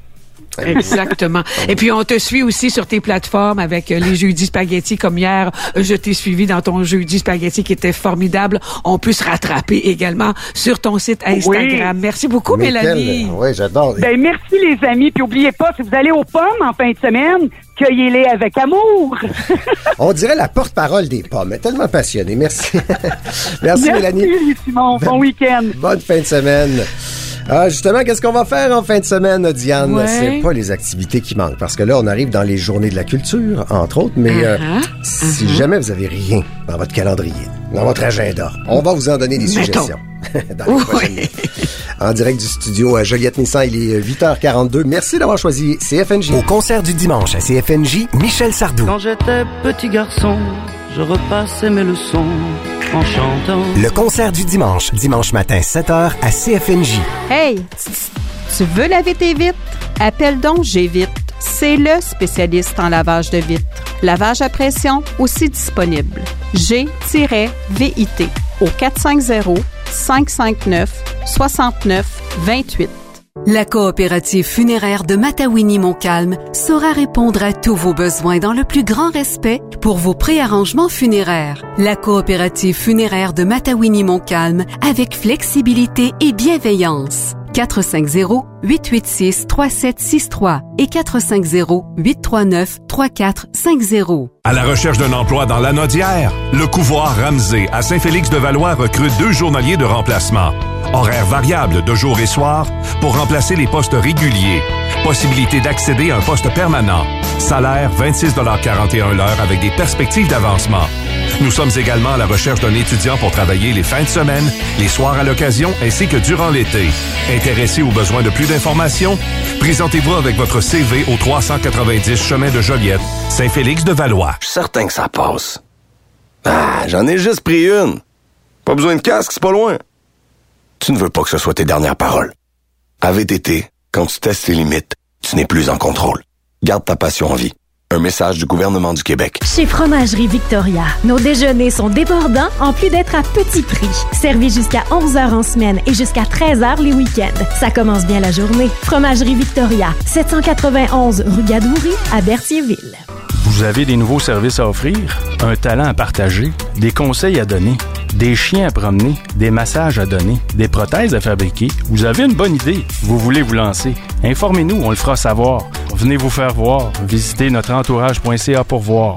Exactement. Et puis, on te suit aussi sur tes plateformes avec euh, les jeudis spaghetti, comme hier, euh, je t'ai suivi dans ton jeudi spaghetti qui était formidable. On peut se rattraper également sur ton site Instagram. Oui. Merci beaucoup, Mais Mélanie. quel- Oui, j'adore. Ben, merci les amis. Puis oubliez pas, si vous allez aux pommes en fin de semaine, cueillez-les avec amour. On dirait la porte-parole des pommes. Elle est tellement passionnée. Merci. Merci, Merci, Mélanie. Simon. Bon week-end. Bonne fin de semaine. Ah, justement, qu'est-ce qu'on va faire en fin de semaine, Diane? Ouais. C'est pas les activités qui manquent, parce que là, on arrive dans les journées de la culture, entre autres, mais euh, Uh-huh. si Uh-huh. jamais vous avez rien dans votre calendrier, dans votre agenda, on va vous en donner des Mettons. suggestions. dans les prochaines minutes. En direct du studio à Joliette Nissan, il est huit heures quarante-deux. Merci d'avoir choisi C F N J. Au concert du dimanche à C F N J, Michel Sardou. Quand j'étais petit garçon, je repassais mes leçons en chantant. Le concert du dimanche, dimanche matin, sept heures à C F N J. Hey, tss, tss, tu veux laver tes vitres? Appelle donc G-Vite. C'est le spécialiste en lavage de vitres. Lavage à pression aussi disponible. G V I T au quatre cinq zéro, cinq cinq neuf, six neuf deux huit. La coopérative funéraire de Matawini-Montcalm saura répondre à tous vos besoins dans le plus grand respect pour vos préarrangements funéraires. La coopérative funéraire de Matawini-Montcalm avec flexibilité et bienveillance. quatre cinq zéro, huit huit six, trois sept six trois et quatre cinq zéro, huit trois neuf, trois quatre cinq zéro. À la recherche d'un emploi dans la Nodière, le couvoir Ramsey à Saint-Félix-de-Valois recrute deux journaliers de remplacement. Horaires variables de jour et soir pour remplacer les postes réguliers. Possibilité d'accéder à un poste permanent. Salaire vingt-six quarante et un l'heure avec des perspectives d'avancement. Nous sommes également à la recherche d'un étudiant pour travailler les fins de semaine, les soirs à l'occasion ainsi que durant l'été. Intéressé ou besoin de plus d'informations? Présentez-vous avec votre C V au trois cent quatre-vingt-dix chemin de Joliette, Saint-Félix-de-Valois. Je suis certain que ça passe. Ah, j'en ai juste pris une. Pas besoin de casque, c'est pas loin. Tu ne veux pas que ce soit tes dernières paroles. À V T T, quand tu testes tes limites, tu n'es plus en contrôle. Garde ta passion en vie. Un message du gouvernement du Québec. Chez Fromagerie Victoria, nos déjeuners sont débordants en plus d'être à petit prix. Servis jusqu'à onze heures en semaine et jusqu'à treize heures les week-ends. Ça commence bien la journée. Fromagerie Victoria, sept cent quatre-vingt-onze rue Gadoury à Berthierville. Vous avez des nouveaux services à offrir, un talent à partager, des conseils à donner, des chiens à promener, des massages à donner, des prothèses à fabriquer. Vous avez une bonne idée. Vous voulez vous lancer. Informez-nous, on le fera savoir. Venez vous faire voir. Visitez notre entourage point c a pour voir.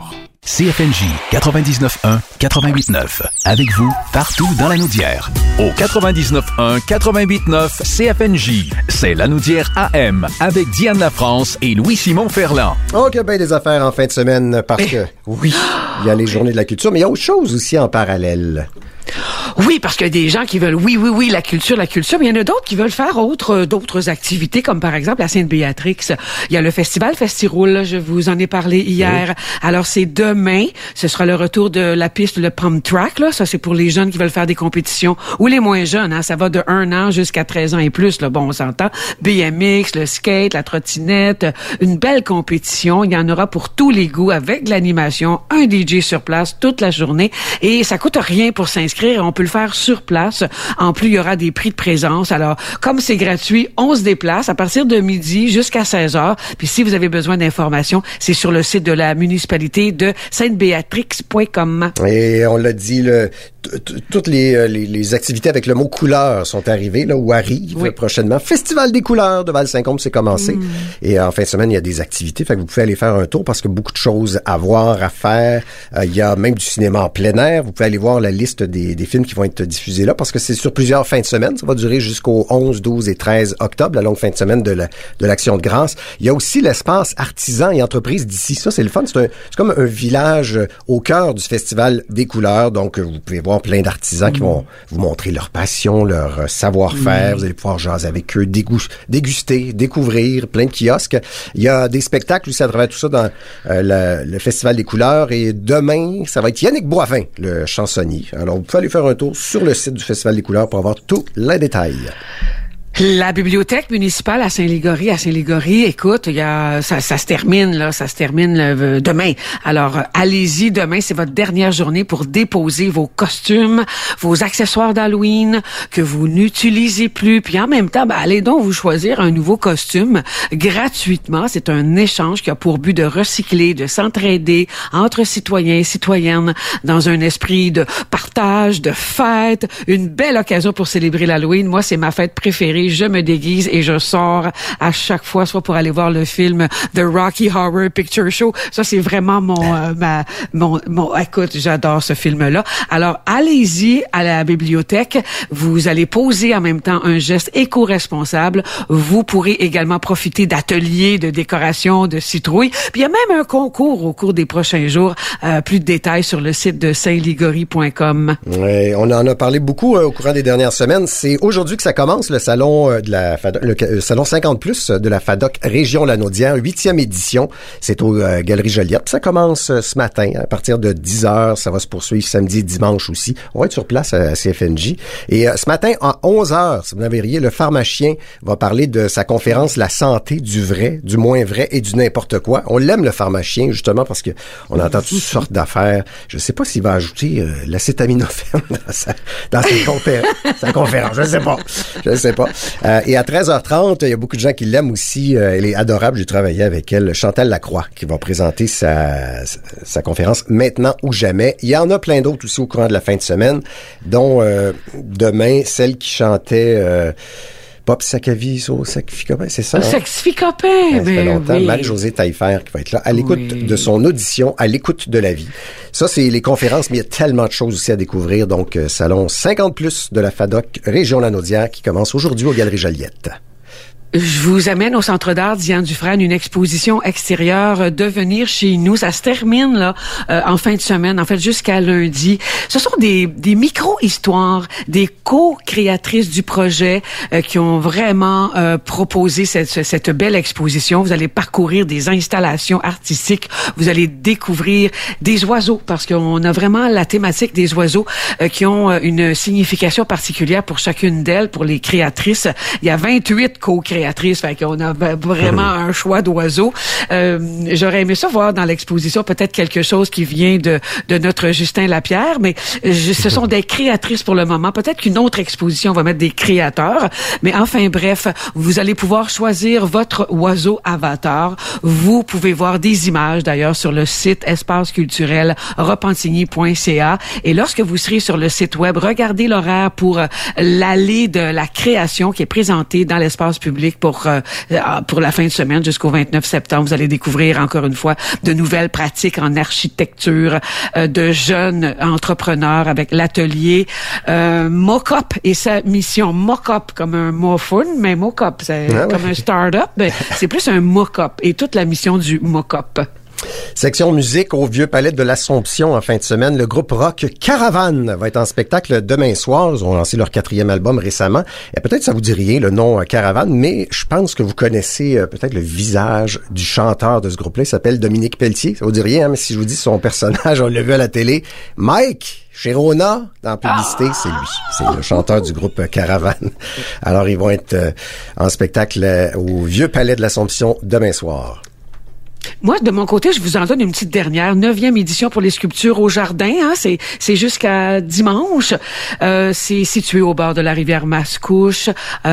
C F N J quatre-vingt-dix-neuf un quatre-vingt-huit neuf. Avec vous, partout dans la Naudière. Au quatre-vingt-dix-neuf un quatre-vingt-huit neuf C F N J. C'est la Naudière A M avec Diane Lafrance et Louis-Simon Ferland. OK, ben des affaires en fin de semaine parce que, oui, il y a les journées de la culture, mais il y a autre chose aussi en parallèle. Oui, parce qu'il y a des gens qui veulent, oui, oui, oui, la culture, la culture, mais il y en a d'autres qui veulent faire autre, d'autres activités, comme par exemple la Sainte-Béatrix. Il y a le festival Festiroule, je vous en ai parlé hier. Oui. Alors, c'est demain, ce sera le retour de la piste, le pump track, là. Ça, c'est pour les jeunes qui veulent faire des compétitions, ou les moins jeunes, hein. Ça va de un an jusqu'à treize ans et plus, là. Bon, on s'entend. B M X, le skate, la trottinette, une belle compétition. Il y en aura pour tous les goûts, avec de l'animation, un D J sur place toute la journée, et ça coûte rien pour s'inscrire. On peut le faire sur place. En plus, il y aura des prix de présence. Alors, comme c'est gratuit, on se déplace à partir de midi jusqu'à seize heures. Puis si vous avez besoin d'informations, c'est sur le site de la municipalité de sainte béatrix point com. Et on l'a dit, le, toutes les, les, les activités avec le mot couleur sont arrivées, là, ou arrivent oui. prochainement. Festival des couleurs de Val-Saint-Côme, c'est commencé. Mm. Et en fin de semaine, il y a des activités. Fait que vous pouvez aller faire un tour parce que beaucoup de choses à voir, à faire. Euh, il y a même du cinéma en plein air. Vous pouvez aller voir la liste des des films qui vont être diffusés là, parce que c'est sur plusieurs fins de semaine. Ça va durer jusqu'au onze, douze et treize octobre, la longue fin de semaine de, la, de l'Action de grâce. Il y a aussi l'espace artisans et entreprises d'ici. Ça, c'est le fun. C'est, un, c'est comme un village au cœur du Festival des couleurs. Donc, vous pouvez voir plein d'artisans mmh. qui vont vous montrer leur passion, leur savoir-faire. Mmh. Vous allez pouvoir jaser avec eux, dégou- déguster, découvrir, plein de kiosques. Il y a des spectacles aussi à travers tout ça dans euh, le, le Festival des couleurs. Et demain, ça va être Yannick Boivin, le chansonnier. Alors, vous pouvez aller faire un tour sur le site du Festival des couleurs pour avoir tous les détails. La bibliothèque municipale à Saint-Légory, à Saint-Légory, écoute, il y a ça, ça se termine là, ça se termine le, demain. Alors allez-y, demain c'est votre dernière journée pour déposer vos costumes, vos accessoires d'Halloween que vous n'utilisez plus, puis en même temps, ben, allez donc vous choisir un nouveau costume gratuitement. C'est un échange qui a pour but de recycler, de s'entraider entre citoyens et citoyennes dans un esprit de partage, de fête, une belle occasion pour célébrer l'Halloween. Moi, c'est ma fête préférée. Je me déguise et je sors à chaque fois, soit pour aller voir le film The Rocky Horror Picture Show. Ça, c'est vraiment mon, euh, ma, mon, mon, écoute, j'adore ce film-là. Alors, allez-y à la bibliothèque. Vous allez poser en même temps un geste éco-responsable. Vous pourrez également profiter d'ateliers de décoration, de citrouilles. Puis il y a même un concours au cours des prochains jours. Euh, plus de détails sur le site de saint légory point com. Oui, on en a parlé beaucoup euh, au courant des dernières semaines. C'est aujourd'hui que ça commence, le salon de la FADOC, le, le salon cinquante plus de la FADOC Région Lanaudière, huitième édition. C'est aux euh, Galeries Joliette. Ça commence euh, ce matin à partir de dix heures. Ça va se poursuivre samedi et dimanche aussi. On va être sur place à, à C F N J. Et euh, ce matin, à onze heures, si vous n'avez rien, le pharmacien va parler de sa conférence La santé du vrai, du moins vrai et du n'importe quoi. On l'aime, le pharmacien, justement, parce que on entend toutes sortes d'affaires. Je ne sais pas s'il va ajouter euh, l'acétaminophène dans sa, dans sa, confé- sa conférence. Je ne sais pas. Je ne sais pas. Euh, et à treize heures trente, il y a beaucoup de gens qui l'aiment aussi. Euh, elle est adorable. J'ai travaillé avec elle. Chantal Lacroix, qui va présenter sa, sa, sa conférence Maintenant ou jamais. Il y en a plein d'autres aussi au courant de la fin de semaine, dont euh, demain, celle qui chantait... Euh, Pop Sacaviso, Sacrificopin, c'est ça? Hein? Sacrificopin, ben, ça fait longtemps. Oui. Marie-Josée Taillefer qui va être là, à l'écoute oui. de son audition, à l'écoute de la vie. Ça, c'est les conférences, mais il y a tellement de choses aussi à découvrir. Donc, euh, salon cinquante plus de la FADOC Région Lanaudière qui commence aujourd'hui aux Galeries Joliette. Je vous amène au Centre d'art Diane Dufresne, une exposition extérieure Devenir chez nous. Ça se termine là euh, en fin de semaine, en fait jusqu'à lundi. Ce sont des, des micro-histoires, des co-créatrices du projet euh, qui ont vraiment euh, proposé cette, cette belle exposition. Vous allez parcourir des installations artistiques, vous allez découvrir des oiseaux, parce qu'on a vraiment la thématique des oiseaux euh, qui ont euh, une signification particulière pour chacune d'elles, pour les créatrices. Il y a vingt-huit co-créatrices. Fait qu'on a vraiment un choix d'oiseaux. Euh, j'aurais aimé ça voir dans l'exposition peut-être quelque chose qui vient de, de notre Justin Lapierre, mais je, ce sont des créatrices pour le moment. Peut-être qu'une autre exposition va mettre des créateurs. Mais enfin, bref, vous allez pouvoir choisir votre oiseau avatar. Vous pouvez voir des images d'ailleurs sur le site espace culturel repentigny point c a. Et lorsque vous serez sur le site web, regardez l'horaire pour l'allée de la création qui est présentée dans l'espace public public pour euh, pour la fin de semaine jusqu'au vingt-neuf septembre. Vous allez découvrir encore une fois de nouvelles pratiques en architecture, euh, de jeunes entrepreneurs avec l'atelier euh, Mock-up et sa mission. Mock-up comme un mophone, mais Mock-up, c'est ah, comme ouais. un start-up. Ben, c'est plus un mock-up et toute la mission du mock-up. Section musique au Vieux Palais de l'Assomption en fin de semaine. Le groupe rock Caravane va être en spectacle demain soir. Ils ont lancé leur quatrième album récemment. Et peut-être ça vous dit rien, le nom Caravane, mais je pense que vous connaissez euh, peut-être le visage du chanteur de ce groupe-là. Il s'appelle Dominique Pelletier. Ça vous dit rien, hein, mais si je vous dis son personnage, on l'a vu à la télé. Mike Chirona, dans la publicité, ah! c'est lui. C'est le chanteur du groupe Caravane. Alors, ils vont être euh, en spectacle euh, au Vieux Palais de l'Assomption demain soir. Moi, de mon côté, je vous en donne une petite dernière, neuvième édition pour les sculptures au jardin. Hein, c'est c'est jusqu'à dimanche. Euh, c'est situé au bord de la rivière Mascouche.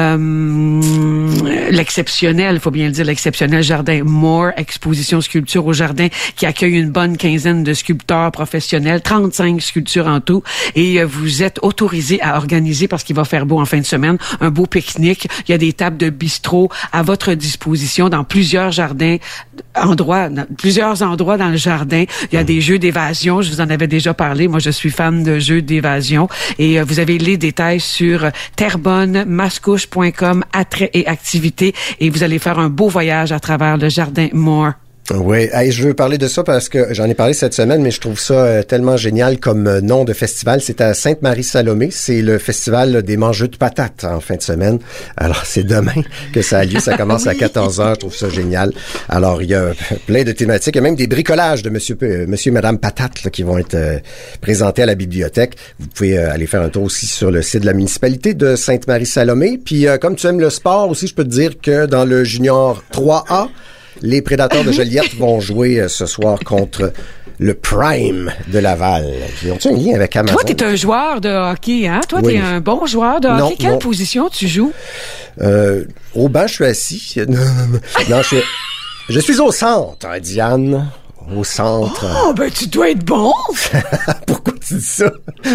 Euh, l'exceptionnel, il faut bien le dire, l'exceptionnel jardin Moore, exposition sculpture au jardin, qui accueille une bonne quinzaine de sculpteurs professionnels, trente-cinq sculptures en tout. Et euh, vous êtes autorisé à organiser, parce qu'il va faire beau en fin de semaine, un beau pique-nique. Il y a des tables de bistrot à votre disposition dans plusieurs jardins, endroits, dans plusieurs endroits dans le jardin. Il y a des jeux d'évasion. Je vous en avais déjà parlé. Moi, je suis fan de jeux d'évasion. Et euh, vous avez les détails sur terrebonne mascouche point com, attrait et activités. Et vous allez faire un beau voyage à travers le jardin Moore. Oui, hey, je veux parler de ça parce que j'en ai parlé cette semaine, mais je trouve ça euh, tellement génial comme euh, nom de festival. C'est à Sainte-Marie-Salomé. C'est le festival là, des mangeux de patates en fin de semaine. Alors, c'est demain que ça a lieu. Ça commence oui. à quatorze heures. Je trouve ça génial. Alors, il y a plein de thématiques. Il y a même des bricolages de monsieur, euh, monsieur et madame Patate là, qui vont être euh, présentés à la bibliothèque. Vous pouvez euh, aller faire un tour aussi sur le site de la municipalité de Sainte-Marie-Salomé. Puis, euh, comme tu aimes le sport aussi, je peux te dire que dans le junior trois A, les Prédateurs de Joliette vont jouer euh, ce soir contre le Prime de Laval. Ils ont-tu un lien avec Amazon? Toi, t'es un joueur de hockey, hein? Toi, oui. t'es un bon joueur de hockey. Non, Quelle non. position tu joues? Euh, au banc, je suis assis. Non, non je, suis, je suis au centre, hein, Diane. Au centre. Oh, ben tu dois être bon! Pourquoi tu dis ça?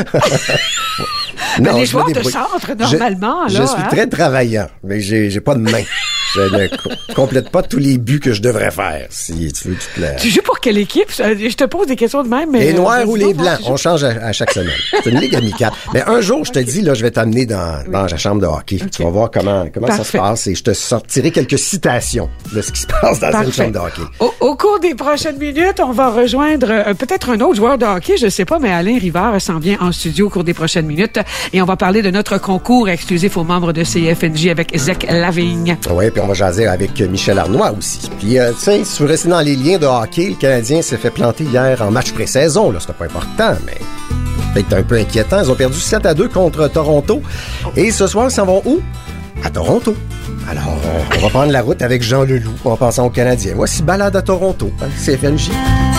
non, ben, les joueurs de centre, normalement, je, là. Je suis hein? très travaillant, mais j'ai, j'ai pas de main. Je ne co- complète pas tous les buts que je devrais faire, si tu veux toute la... Tu joues pour quelle équipe? Je te pose des questions de même, mais... Les noirs euh, ou les blancs? On change à, à chaque semaine. C'est une ligue amicale. Mais un jour, je te okay. dis, là, je vais t'amener dans, oui. dans la chambre de hockey. Okay. Tu vas voir comment, comment ça se passe et je te sortirai quelques citations de ce qui se passe dans Parfait. Une chambre de hockey. Au, au cours des prochaines minutes, on va rejoindre euh, peut-être un autre joueur de hockey, je sais pas, mais Alain Rivard s'en vient en studio au cours des prochaines minutes et on va parler de notre concours exclusif aux membres de C F N J avec Zach Lavigne. Oui, puis on va jaser avec Michel Arnois aussi. Puis, euh, tu sais, si vous restez dans les liens de hockey, le Canadien s'est fait planter hier en match pré-saison. Là, c'était pas important, mais peut-être un peu inquiétant. Ils ont perdu sept à deux contre Toronto. Et ce soir, ils s'en vont où? À Toronto. Alors, euh, on va prendre la route avec Jean Leloup en passant au Canadien. Voici Balade à Toronto, hein, C F N J.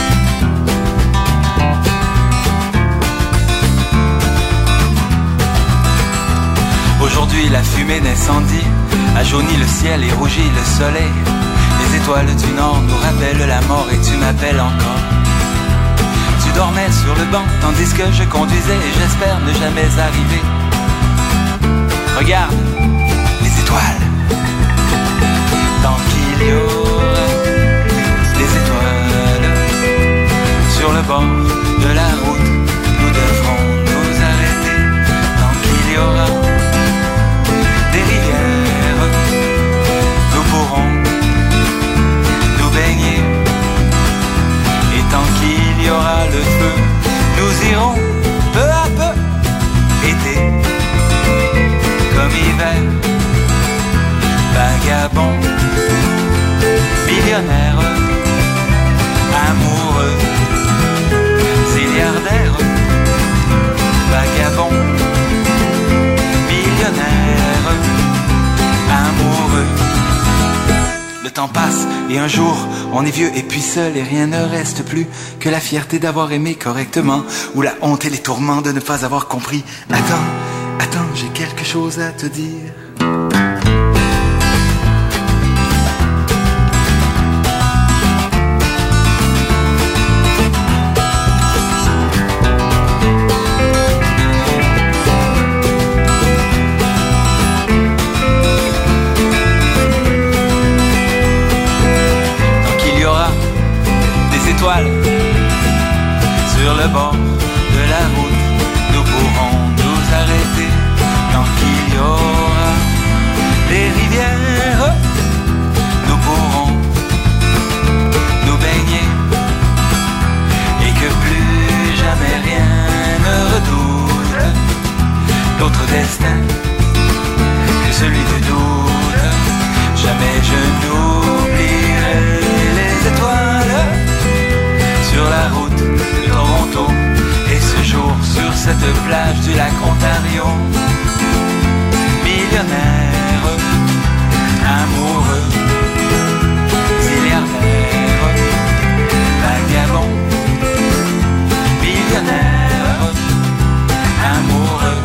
Aujourd'hui, la fumée d'incendie a jauni le ciel et rougi le soleil. Les étoiles du nord nous rappellent la mort et tu m'appelles encore. Tu dormais sur le banc tandis que je conduisais et j'espère ne jamais arriver. Regarde les étoiles. Tant qu'il y aura des étoiles sur le bord de la route, nous devrons nous arrêter. Tant qu'il y aura des rivières, nous pourrons nous baigner. Et tant qu'il y aura le feu, nous irons peu à peu, été comme hiver. Vagabond, millionnaire, amoureux, milliardaire. Vagabond, millionnaire, amoureux. Le temps passe et un jour on est vieux et puis seul et rien ne reste plus que la fierté d'avoir aimé correctement ou la honte et les tourments de ne pas avoir compris. Attends, attends, j'ai quelque chose à te dire. de la route, nous pourrons nous arrêter tant qu'il y aura des rivières. Nous pourrons nous baigner et que plus jamais rien ne redoute l'autre destin que celui du doute. Jamais je n'oublierai les étoiles sur la route de Toronto et ce jour sur cette plage du lac Ontario. Millionnaire, amoureux, milliardaire, vagabond, millionnaire, amoureux.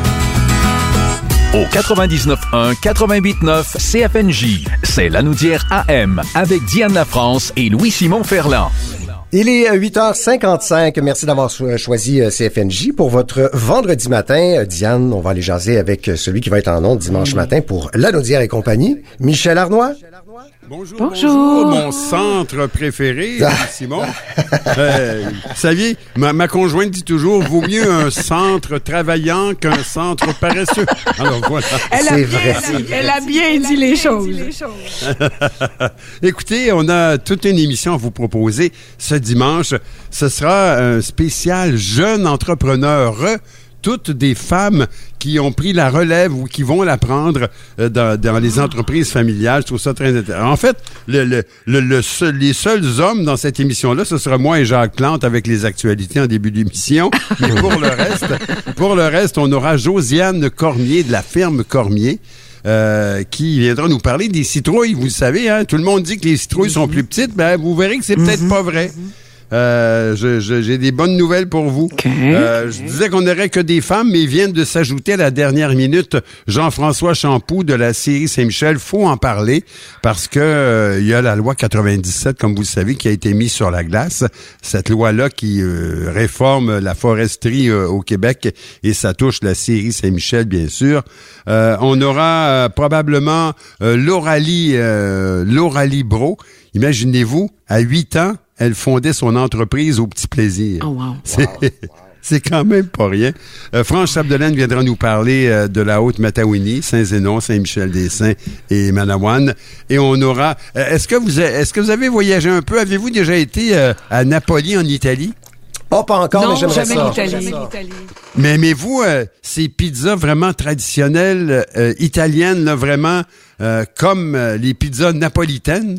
Au quatre-vingt-dix-neuf un, quatre-vingt-huit neuf C F N J, c'est l'Anaudière A M avec Diane Lafrance et Louis-Simon Ferland. Il est huit heures cinquante-cinq. Merci d'avoir choisi C F N J pour votre vendredi matin. Diane, on va aller jaser avec celui qui va être en ondes dimanche matin pour l'Anaudière et compagnie, Michel Arnois. Bonjour, bonjour, bonjour, mon centre préféré, Simon. Euh, vous saviez, ma, ma conjointe dit toujours, vaut mieux un centre travaillant qu'un centre paresseux. Alors voilà. Elle a, vrai. Dit, elle a bien dit les choses. Écoutez, on a toute une émission à vous proposer ce dimanche. Ce sera un spécial jeune entrepreneur. Toutes des femmes qui ont pris la relève ou qui vont la prendre euh, dans, dans les entreprises familiales. Je trouve ça très intéressant. En fait, le, le, le, le seul, les seuls hommes dans cette émission-là, ce sera moi et Jacques Plante avec les actualités en début d'émission. Mais pour le reste, pour le reste, on aura Josiane Cormier de la firme Cormier. Euh, qui viendra nous parler des citrouilles. Vous le savez, hein, tout le monde dit que les citrouilles sont plus petites. Ben, vous verrez que c'est peut-être pas vrai. Euh, je, je, j'ai des bonnes nouvelles pour vous. Okay. Euh, je disais qu'on n'aurait que des femmes, mais viennent de s'ajouter à la dernière minute Jean-François Champoux de la série Saint-Michel. Faut en parler parce que euh, il y a la loi quatre-vingt-dix-sept, comme vous le savez, qui a été mise sur la glace. Cette loi-là qui euh, réforme la foresterie euh, au Québec et ça touche la série Saint-Michel, bien sûr. Euh, on aura euh, probablement euh, Lauralie, euh, Lauralie Brault. Imaginez-vous, à huit ans, elle fondait son entreprise au petit plaisir. Oh wow. C'est, wow. c'est quand même pas rien. Euh, France Chapdelaine viendra nous parler euh, de la Haute-Matawini, Saint-Zénon, Saint-Michel-des-Saints et Manawan. Et on aura... Euh, est-ce que vous a, est-ce que vous avez voyagé un peu? Avez-vous déjà été euh, à Napoli, en Italie? Oh, pas encore, non, mais j'aimerais jamais ça. l'Italie. L'Italie. Mais aimez-vous euh, ces pizzas vraiment traditionnelles euh, italiennes, là, vraiment euh, comme euh, les pizzas napolitaines?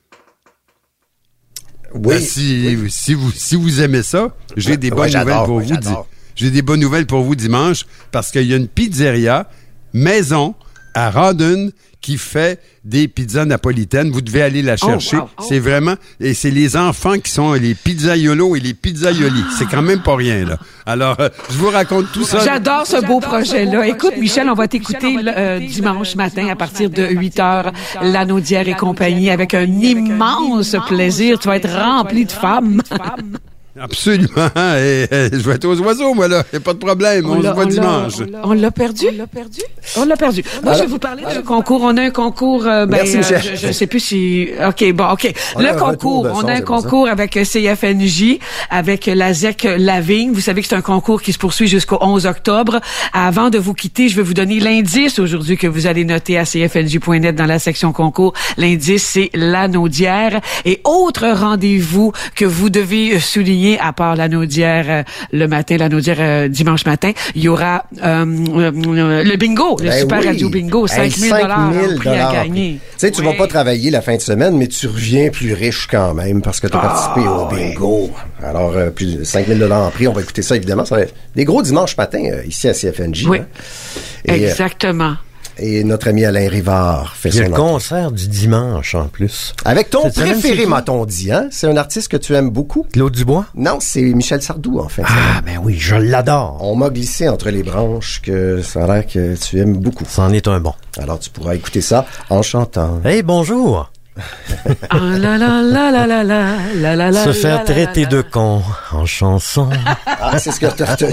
Oui, ben, si, oui. si vous si vous aimez ça, j'ai des bonnes ouais, nouvelles pour ouais, vous. Di- j'adore. j'ai des bonnes nouvelles pour vous dimanche parce qu'il y a une pizzeria maison à Rawdon qui fait des pizzas napolitaines. Vous devez aller la chercher. Oh, wow. oh. C'est vraiment... Et c'est les enfants qui sont les pizzaiolos et les pizzaioli. C'est quand même pas rien, là. Alors, euh, je vous raconte tout ça. J'adore ce beau projet-là. Écoute, Michel, on va t'écouter euh, dimanche matin à partir de huit heures, l'Anaudière et compagnie, avec un immense plaisir. Tu vas être rempli de femmes. Absolument. Et, et, je vais être aux oiseaux, moi, là. Il n'y a pas de problème. On, on se voit dimanche. On l'a perdu? On l'a perdu? On l'a perdu. Moi, alors, je vais vous parler d'un concours. On a un concours, euh, ben, Merci, euh, je, je sais plus si, OK, bon, OK. On le concours, on a un concours avec C F N J, avec la Z E C Lavigne. Vous savez que c'est un concours qui se poursuit jusqu'au onze octobre. Avant de vous quitter, je vais vous donner l'indice aujourd'hui que vous allez noter à c f n j point net dans la section concours. L'indice, c'est l'Anaudière. Et autre rendez-vous que vous devez souligner à part l'Anaudière euh, le matin, l'Anaudière euh, dimanche matin, il y aura euh, euh, le bingo, le ben Super oui. Radio Bingo, cinq mille dollars en prix à gagner. Tu sais, tu ouais. vas pas travailler la fin de semaine, mais tu reviens plus riche quand même parce que tu as ah, participé au bingo. Ouais. Alors, euh, plus de cinq mille dollars en prix, on va écouter ça évidemment. Ça va être des gros dimanches matin euh, ici à C F N J. Oui, hein. Et, exactement. Euh, Et notre ami Alain Rivard fait son... Il y a le concert du dimanche, en plus. Avec ton Cette préféré, m'a-t-on dit, hein? C'est un artiste que tu aimes beaucoup. Claude Dubois? Non, c'est Michel Sardou, en fait. Ah, ben oui, je l'adore. On m'a glissé entre les branches que ça a l'air que tu aimes beaucoup. C'en est un bon. Alors, tu pourras écouter ça en chantant. Hey, bonjour! Ah la la la la la la la la la. Se faire traiter de con en chanson. Ah, c'est ce que tu as retenu.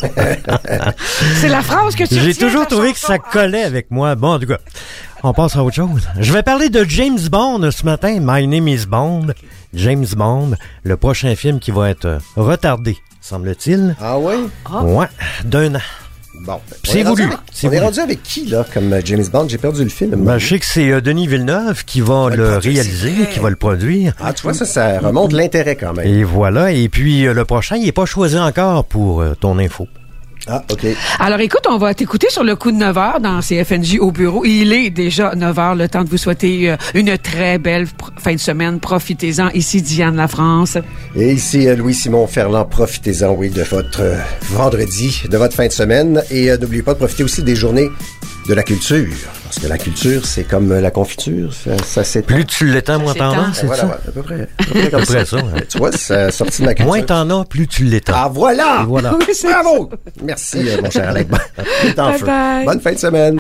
C'est la phrase que tu J'ai toujours trouvé que ça collait avec moi. Bon, en tout cas, on passe à autre chose. Je vais parler de James Bond ce matin. My Name is Bond. James Bond, le prochain film qui va être retardé semble-t-il. Ah oui? Ah. Ouais, d'un an. Bon. C'est voulu. Avec, C'est on voulu. est rendu avec qui, là, comme euh, James Bond? J'ai perdu le film. Ben, je sais que c'est euh, Denis Villeneuve qui va le, le réaliser, qui va le produire. Ah, tu vois, ça, ça remonte l'intérêt quand même. Et voilà. Et puis, euh, le prochain, il n'est pas choisi encore pour euh, ton info. Ah, OK. Alors, écoute, on va t'écouter sur le coup de neuf heures dans C F N J au bureau. Il est déjà neuf heures, le temps de vous souhaiter euh, une très belle pr- fin de semaine. Profitez-en. Ici, Diane Lafrance. Et ici, euh, Louis-Simon Ferland. Profitez-en, oui, de votre euh, vendredi, de votre fin de semaine. Et euh, n'oubliez pas de profiter aussi des journées de la culture. Parce que la culture, c'est comme euh, la confiture. Ça, ça s'étend. Plus tu l'étends, moins t'en as, c'est voilà, ça? voilà, à peu près. À peu près, comme À peu près ça. ça, ouais. Tu vois, c'est sorti de la culture. Moins t'en as, plus tu l'étends. Ah, voilà! Et voilà. Bravo! Merci, euh, mon cher Alec. Bon, t'es en Bye feu. bye. Bonne fin de semaine.